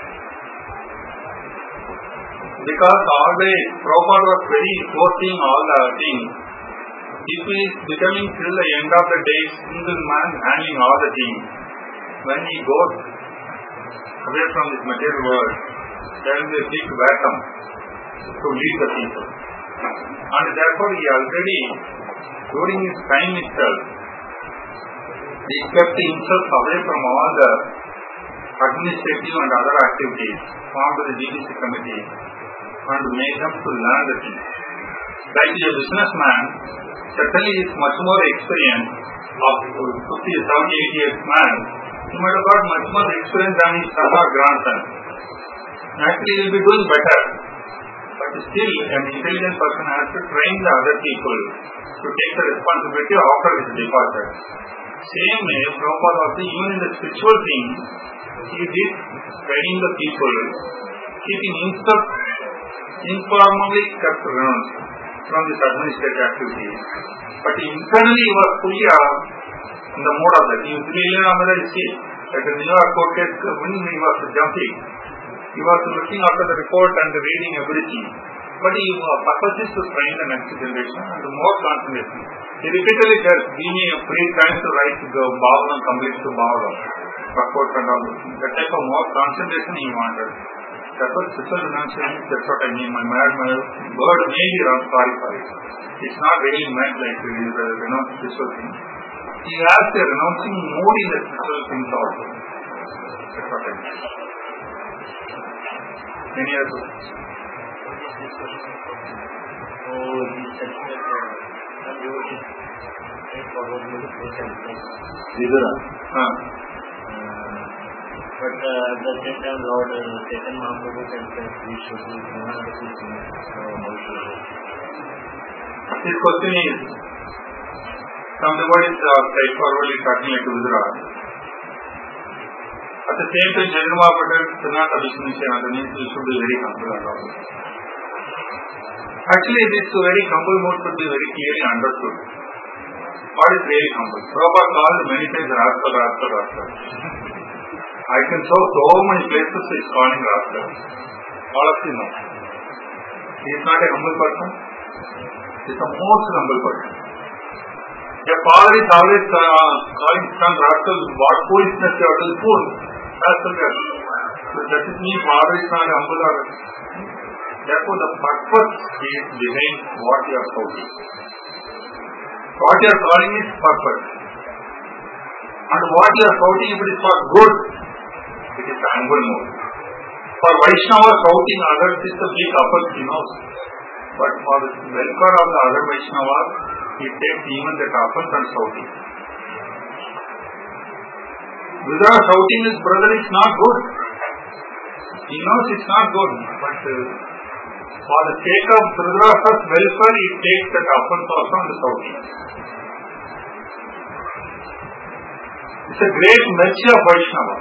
Because always Prabhupada was very forcing all the things. If he is becoming till the end of the day single man handling all the things, when he goes away from this material world, there will be a big vacuum to lead the people. And therefore he already, during his time itself, he kept himself away from all the administrative and other activities, formed the GBC committee, and made them to learn the things. Like a businessman, certainly is much more experienced of 50, 70, 80 years man. He might have got much more experience than his son or grandson. Naturally, he will be doing better. But still, an intelligent person has to train the other people to take the responsibility after his departure. Same way, Prabhupada also, even in the spiritual thing, he did training the people, keeping himself informally kept renounced from this administrative activity. But internally, he was fully in the mode of that. He was really at the New York court case, when he was jumping, he was looking after the report and reading everything. But his purpose is to train the next generation and more concentration. He repeatedly says, give me a free time to write the Bhavalam, complete to Bhavalam, reports and all those things. That type of more concentration he wanted. That's what spiritual renunciation, that's what I mean. My word may be wrong, sorry for it. It's not really meant like it is a spiritual thing. He has the renouncing mood in the spiritual things also. That's what I mean. Any other questions? So, he said that some devotees forward to the Vidura. But at the same time, Lord Chaitanya Mahaprabhu said that we should do another teaching. His question is, some devotees are straightforwardly talking like Vidura. At the same time, Chaitanya Mahaprabhu did not abhishnisha, that means we should be very humble and all. Actually, this very humble mode should be very clearly understood. What is really humble? Prabhupada called many times Rascal, Rascal, Rascal. I can show so many places he is calling Rascal. All of you know. He is not a humble person. He is the most humble person. A father is always calling son Rascal. What foolishness you are doing? Fool. Rascal, Rascal. So that is mean father is not humble or. Therefore, the purpose is behind what you are shouting. What you are calling is purpose. And what you are shouting, if it is for good, it is the humble mode. For Vaishnava, shouting others is the big offense, he knows. But for the welfare of the other Vaishnavas, he takes even that offense and shouting. Without shouting his brother is not good. He knows it's not good. But for the sake of Dhritarashtra's welfare, he takes that offense also on the shouting. It's a great mercy of Vaishnava.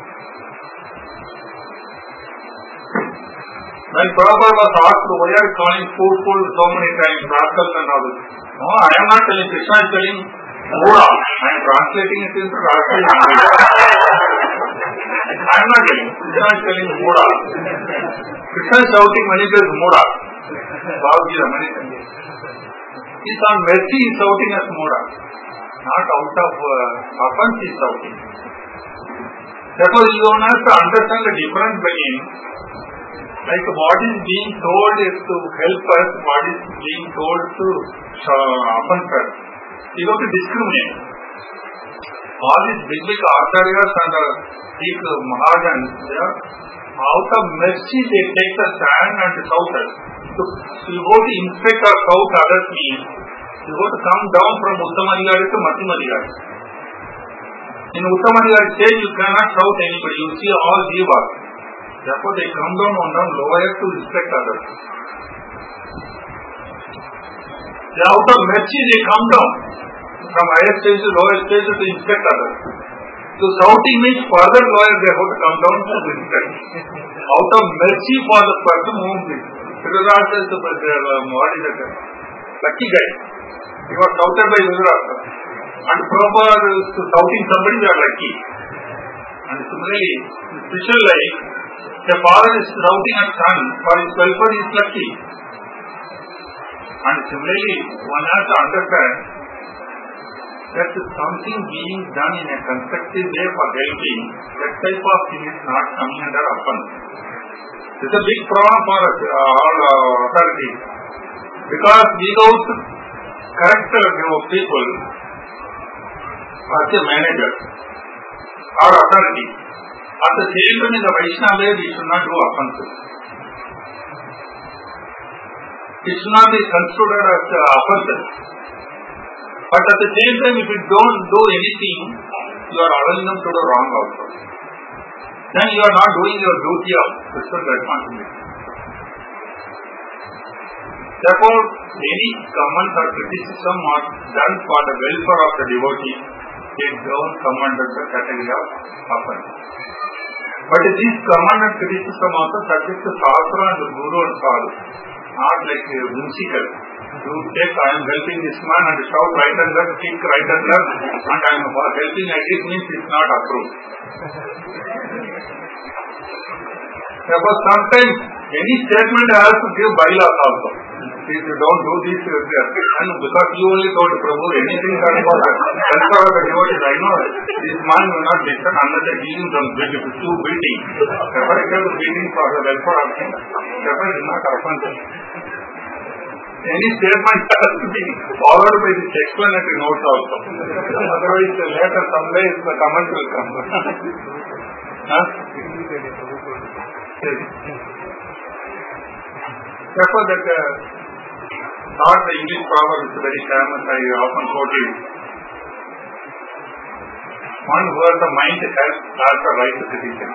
When Prabhupada was asked, why are you calling fool so many times, rascals and all this? No, I am not telling, Krishna is telling Mura. I am translating it into rascal. I am not telling, Krishna is telling Mura. Krishna is shouting many times Mura. Bhavgita many times. He is on mercy, he is shouting as Mura. Not out of offense he is shouting. Therefore, you don't have to understand the difference between like what is being told is to help us, what is being told to offend us. You have to discriminate. All these big acharyas and big mahajans, they are out of mercy they take the stand and shout us. So you go to inspect or shout others means you go to come down from Uttamadhikari to Madhyamadhikari. In Uttamadhikari stage you cannot shout anybody, you see all jivas. Therefore they come down on lower to inspect others. Out of mercy they come down from higher stage to lower stage to inspect others. So shouting means further lower they have to come down to inspect. Out of mercy for the person whom Dhritarashtra is the lucky guy. He was shouted by Dhritarashtra. And Prabhupada is shouting somebody, they are lucky. And similarly, in spiritual life, the father is shouting at son for his welfare, he is lucky. And similarly, one has to understand that something being done in a constructive way for helping, that type of thing is not coming under offense. This is a big problem for all authorities. Because without correct people, as a manager or authority, at the same time in the Vaishnava way, we should not do offenses. It should not be considered as offenses. But at the same time, if you don't do anything, you are allowing them to do wrong also. Then you are not doing your duty of spiritual responsibility. Therefore, any comment or criticism are done for the welfare of the devotee, they don't come under the category of offense. But these comment and criticism also subject to Shastra and the Guru and all, not like whimsical. You take, I am helping this man and shout right and left, kick right and left, and I am helping like this means it is not approved. Therefore, sometimes any statement has to give bylaws also. If you don't do this, and because you only told Prabhu anything that was welfare of the devotees, I know this man will not listen unless I give him some two beating. Therefore, I have the beating for the welfare of him. Therefore, it is not offensive. Any statement has to be followed by this explanatory notes also. Otherwise, later someday the comment will come. Therefore, that not the English proverb is very famous, I often quote it. One who has the mind has the right to criticize.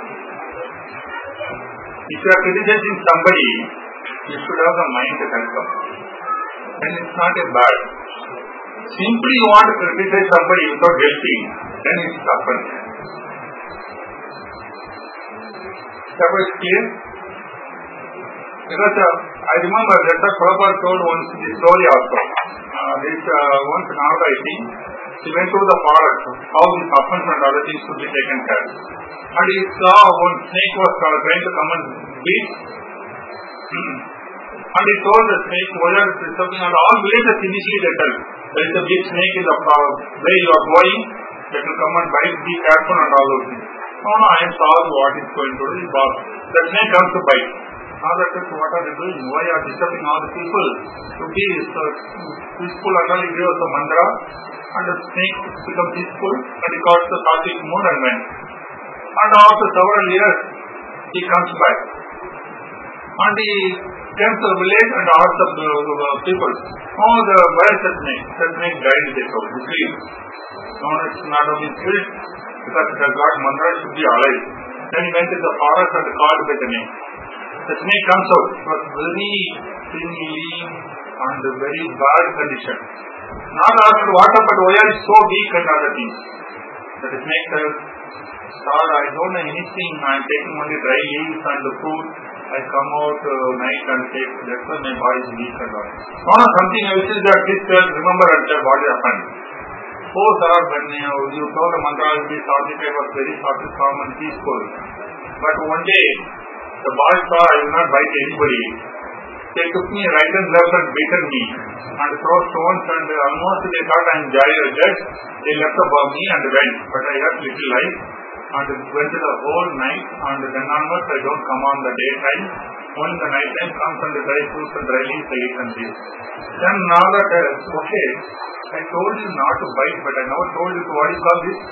If you are criticizing somebody, you should have the mind to help them. Then it's not a bad. Simply you want to criticize somebody without helping, then it's offense. Therefore, it's clear. Because I remember that Prabhupada told once this story also. Once now I think, he went to the forest, how these offense and other things should be taken care of. And he saw one snake was trying to come and beat. And he told the snake, whether it is something, and all villages initially they tell, there is a big snake in the way you are going, that will come and bite, be careful and all those things. No, I am sorry what is going to do. The snake comes to bite. Now that is what are they doing? Why are disturbing all the people? To be peaceful and all, he gave us a mantra, and the snake becomes peaceful, and he got the Sattvic mood and went. And after several years, he comes back. And he came to the village and asked the people, oh, where is the snake? The snake died in this house, it's leave. No, it's not only killed, because it has got mantra, it should be alive. Then he went to the forest and called by the name. The snake comes out. It was very thin, lean, and very bad condition. Not asked what happened, why are you so weak and other things. The snake says, sir, I don't know anything. I am taking only dry leaves and the food. I come out night and take, that's why my body is weak and all. No, something else is that this tell, remember and tell what happened. Oh sir, when you told the mantra, I was very soft, calm and peaceful. But one day, the boy saw I will not bite anybody. They took me right and left and beaten me and throw stones and almost they thought I am dead. They left above me and went. But I had little life and went the whole night and then onwards I don't come on the daytime. Only the night time comes and the dry fruits and dry leaves I eat and this. Then now that okay, I told you not to bite, but I never told you to what you call this?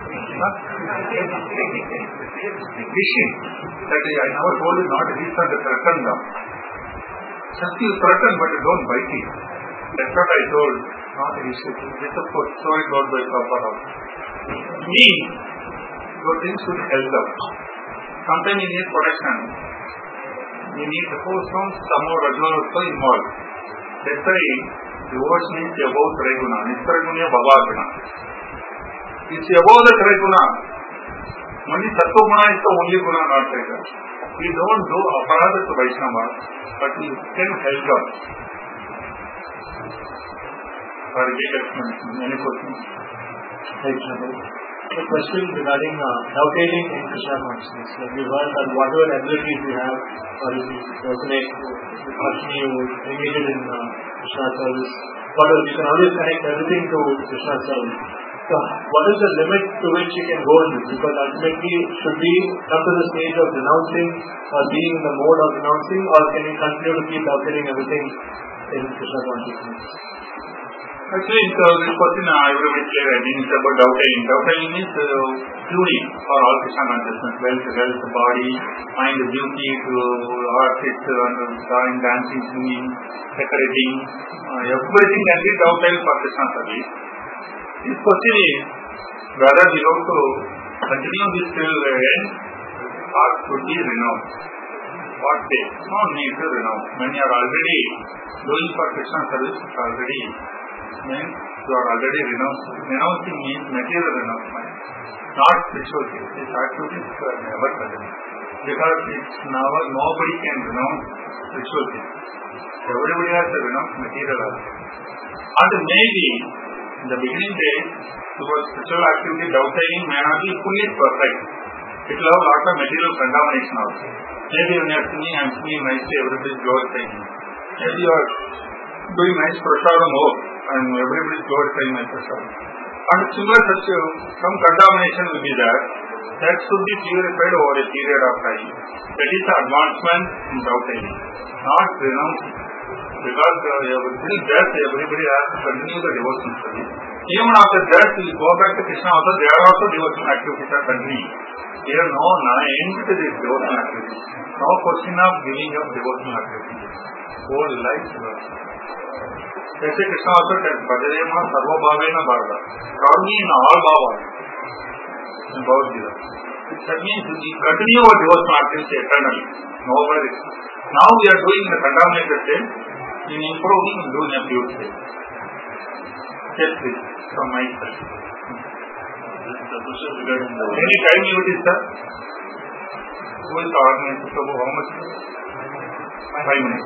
Fishing. That is, I never told you not to eat and threaten them. Just you threaten, but you don't bite it. That's what I told. Not an issue. This is a story told by Prabhupada. Means, your things should help them. Sometimes you need protection. You need suppose some more regular also involved. That's why Devotion is above Triguna. Nistaraguna Bhavaguna. It's above the Triguna. Only Sattva is the only Guna not Triguna. We don't do aparadha to Vaishnava, but we can help us. Any questions? The question regarding dovetailing in Krishna consciousness. We heard that whatever abilities we have, or if you resonate with Lakshmi, you engage in Krishna service, whatever, you can always connect everything to Krishna service. So, what is the limit to which you can go in this? Because ultimately, should we come to the stage of renouncing or being in the mode of renouncing, or can we continue to keep dovetailing everything in Krishna consciousness? Actually, this question I will make clear. I think it's about dovetailing. Dovetailing is tuning for all Krishna consciousness, health, body, mind, beauty, to artists, drawing, dancing, singing, decorating. Everything can be dovetailed for Krishna service. This question is whether we have to continue this till the end or should we renounce. What say? No need to renounce. When you are already doing for Krishna service, already means you are already renouncing. Renouncing means material renouncement, not spiritual things. These activities are never present. Because it's now nobody can renounce spiritual things. Everybody has to renounce material also. And maybe in the beginning days, towards spiritual activity, dovetailing may not be fully perfect. It will have a lot of material contamination also. Maybe when you are singing, I am singing nicely, everybody is glorifying. Maybe you are doing nice prasadam more, and everybody is glorifying my prasadam. And similar such some contamination will be there. That should be purified over a period of time. That is the advancement in dovetailing, not renouncing. Because till death, everybody has to continue the devotional service. Even after death, we go back to Krishna also, there are also devotional activities are continuing. Here no end to this devotional activities. No question of giving up devotional activities. Whole life devotional. Jaiसे Krishna also tells, Bhajayema sarva bhavena bharata. Serve me in all bhavas. In Bhagavad Gita. That means we continue our devotional activities eternally. Nowhere. Now we are doing the contaminated state. In improving and doing a pure state. Just this from my side. Any time limit is sir? Who is the organizer? So how much? 5 minutes.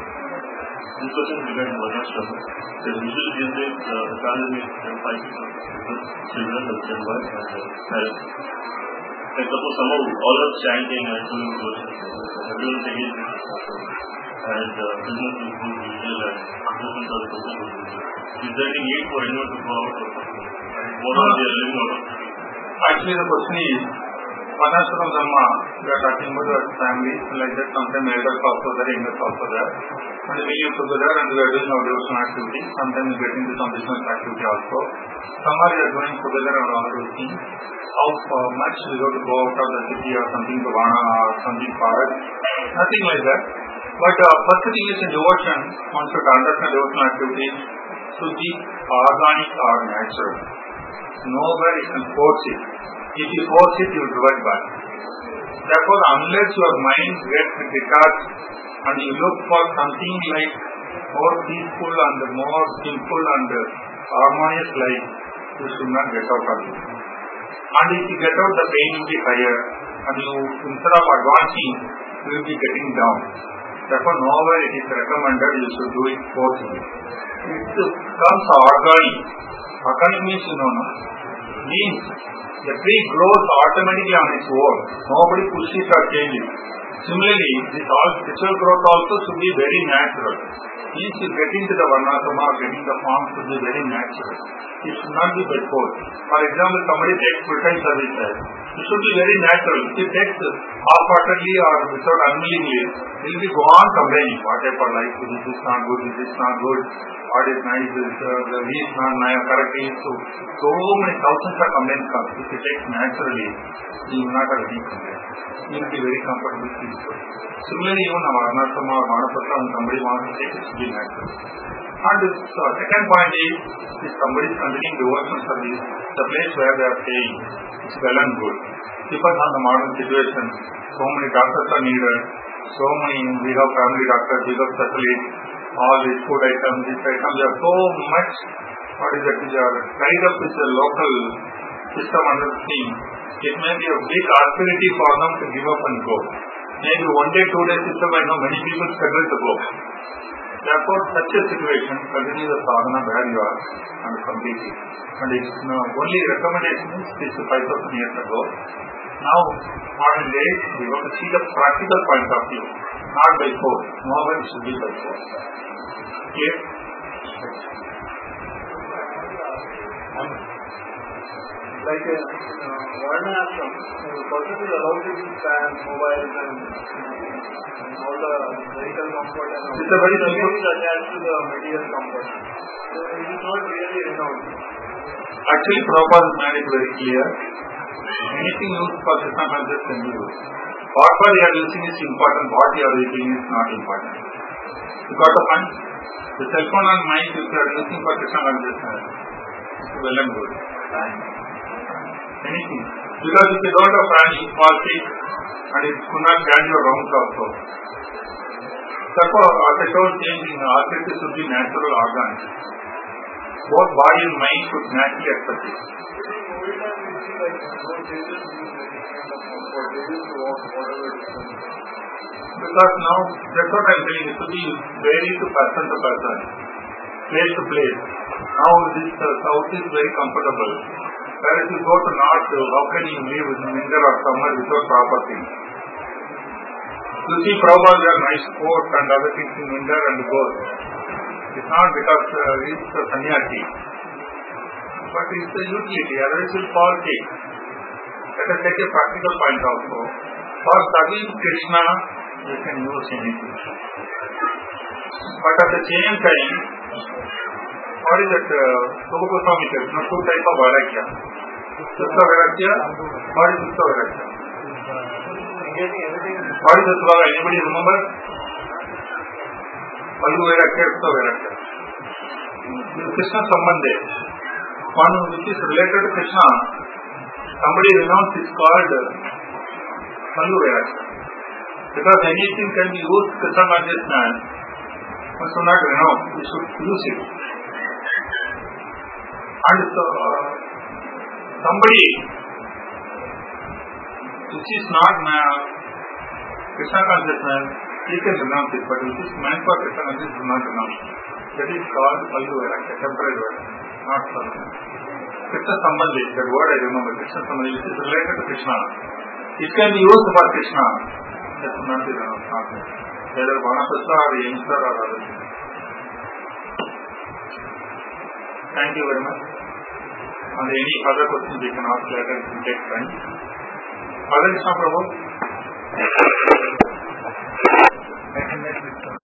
This question is regarding Varnashram. The visual gives it academy fighting children, husband, wife, and parents. Like suppose somehow all are chanting and doing devotion. Everyone is engaged in this. And business is good, visual, and devotions are good. Is there any need for anyone to go out or something? And what are they living out of? Actually, the question is, Varnashram Dharma, we are talking about the families, like that sometimes elders also there, youngers also there. And we live together and we are doing our devotional activity. Sometimes we get into some business activity also. Somewhere we are doing together and all those things. How much we have to go out of the city or something to Vana or something far. Nothing like that. But first thing is in devotion, one should understand devotional activities should be organic or natural. Nowhere you can force it. If you force it, you will revert back. Therefore, unless your mind gets detached and you look for something like more peaceful and more simple and harmonious life, you should not get out of it. And if you get out, the pain will be higher, and you, instead of advancing, you will be getting down. Therefore, nowhere it is recommended you should do it forcibly. It comes organic. Organic means means the tree grows automatically on its own. Nobody pushes or changes. Similarly, this all spiritual growth also should be very natural. Means you get into the varnasama, getting the form should be very natural. It should not be by force. For example, somebody takes full-time services. It should be very natural. If he takes half-heartedly or without unwillingly, he will be go on complaining. What I for life, this is not good, this is not good. What is nice, the V is not nice, correctly. So many thousands of complaints come. If he takes naturally, he will not have any complaint. He will be very comfortable, peaceful. Similarly, even our Varnasama or Vanapatra, when somebody wants to take it, should be natural. And the second point is, if somebody is continuing devotional service, the place where they are staying is well and good. Depends on the modern situation. So many doctors are needed. So many, we have family doctors, we have specialists. all these food items, these items are so much, they are tied up with the local system under the theme. It may be a big authority for them to give up and go. Maybe 1 day, 2 day system, I know many people struggle to go. Therefore, such a situation, continue the sadhana where you are and complete it. And its only recommendation is this 5,000 years ago. Now, modern days, we want to see the practical point of view, not by force. No one should be by force. Clear? Like in Varna ashram, the person is allowed to use fans, mobiles and all the vehicle comfort and all. It's a very simple is attached to the material comfort. So it is not really renowned. Actually, Prabhupada made it very clear. Anything used for Krishna consciousness can be used. Whatever you are using is important, what you are using is not important. You got the point? The cell phone and mic, if you are using for Krishna consciousness, it's well and good. Anything. Because if you don't have fan, you fall sick and it could not carry your rounds also. Therefore, as I told, changing arthritis should be natural organs. Both body and mind should naturally accept it. Because now, that's what I am saying, it should be vary to person, place to place. Now this south is very comfortable. Whereas you go to north, how can you live in winter or summer without proper things? You see Prabhupada wear nice coat and other things in winter and goes. It's not because it's a sannyasi, but it's a utility, otherwise it will fall sick. Let us take a practical point also. For serving Krishna, you can use anything. But at the same time, what is that? Prabhu Goswami says, two types of vairagya. Sutta vairagya, what is Sutta vairagya? What is Sutta vairagya? Anybody remember? Pallu vairagya, Sutta vairagya. Krishna Sambandhe. One which is related to Krishna, somebody renounced is called Pallu vairagya. Because anything can be used Krishna consciousness, one should not renounce, we should use it. And so, somebody which is not Krishna consciousness, he can renounce it, but which is meant for Krishna consciousness is not renounce. That is called Pallu vairagya, temporary word, not permanent. Krishna Sambandhi, that word I remember, Krishna Sambandhi, which is related to Krishna. It can be used for Krishna, that should not be renounced, not me. Whether Vanapasta or youngster or other things. Thank you very much. And any further questions you can ask later if you take time. Hare Krishna Prabhu.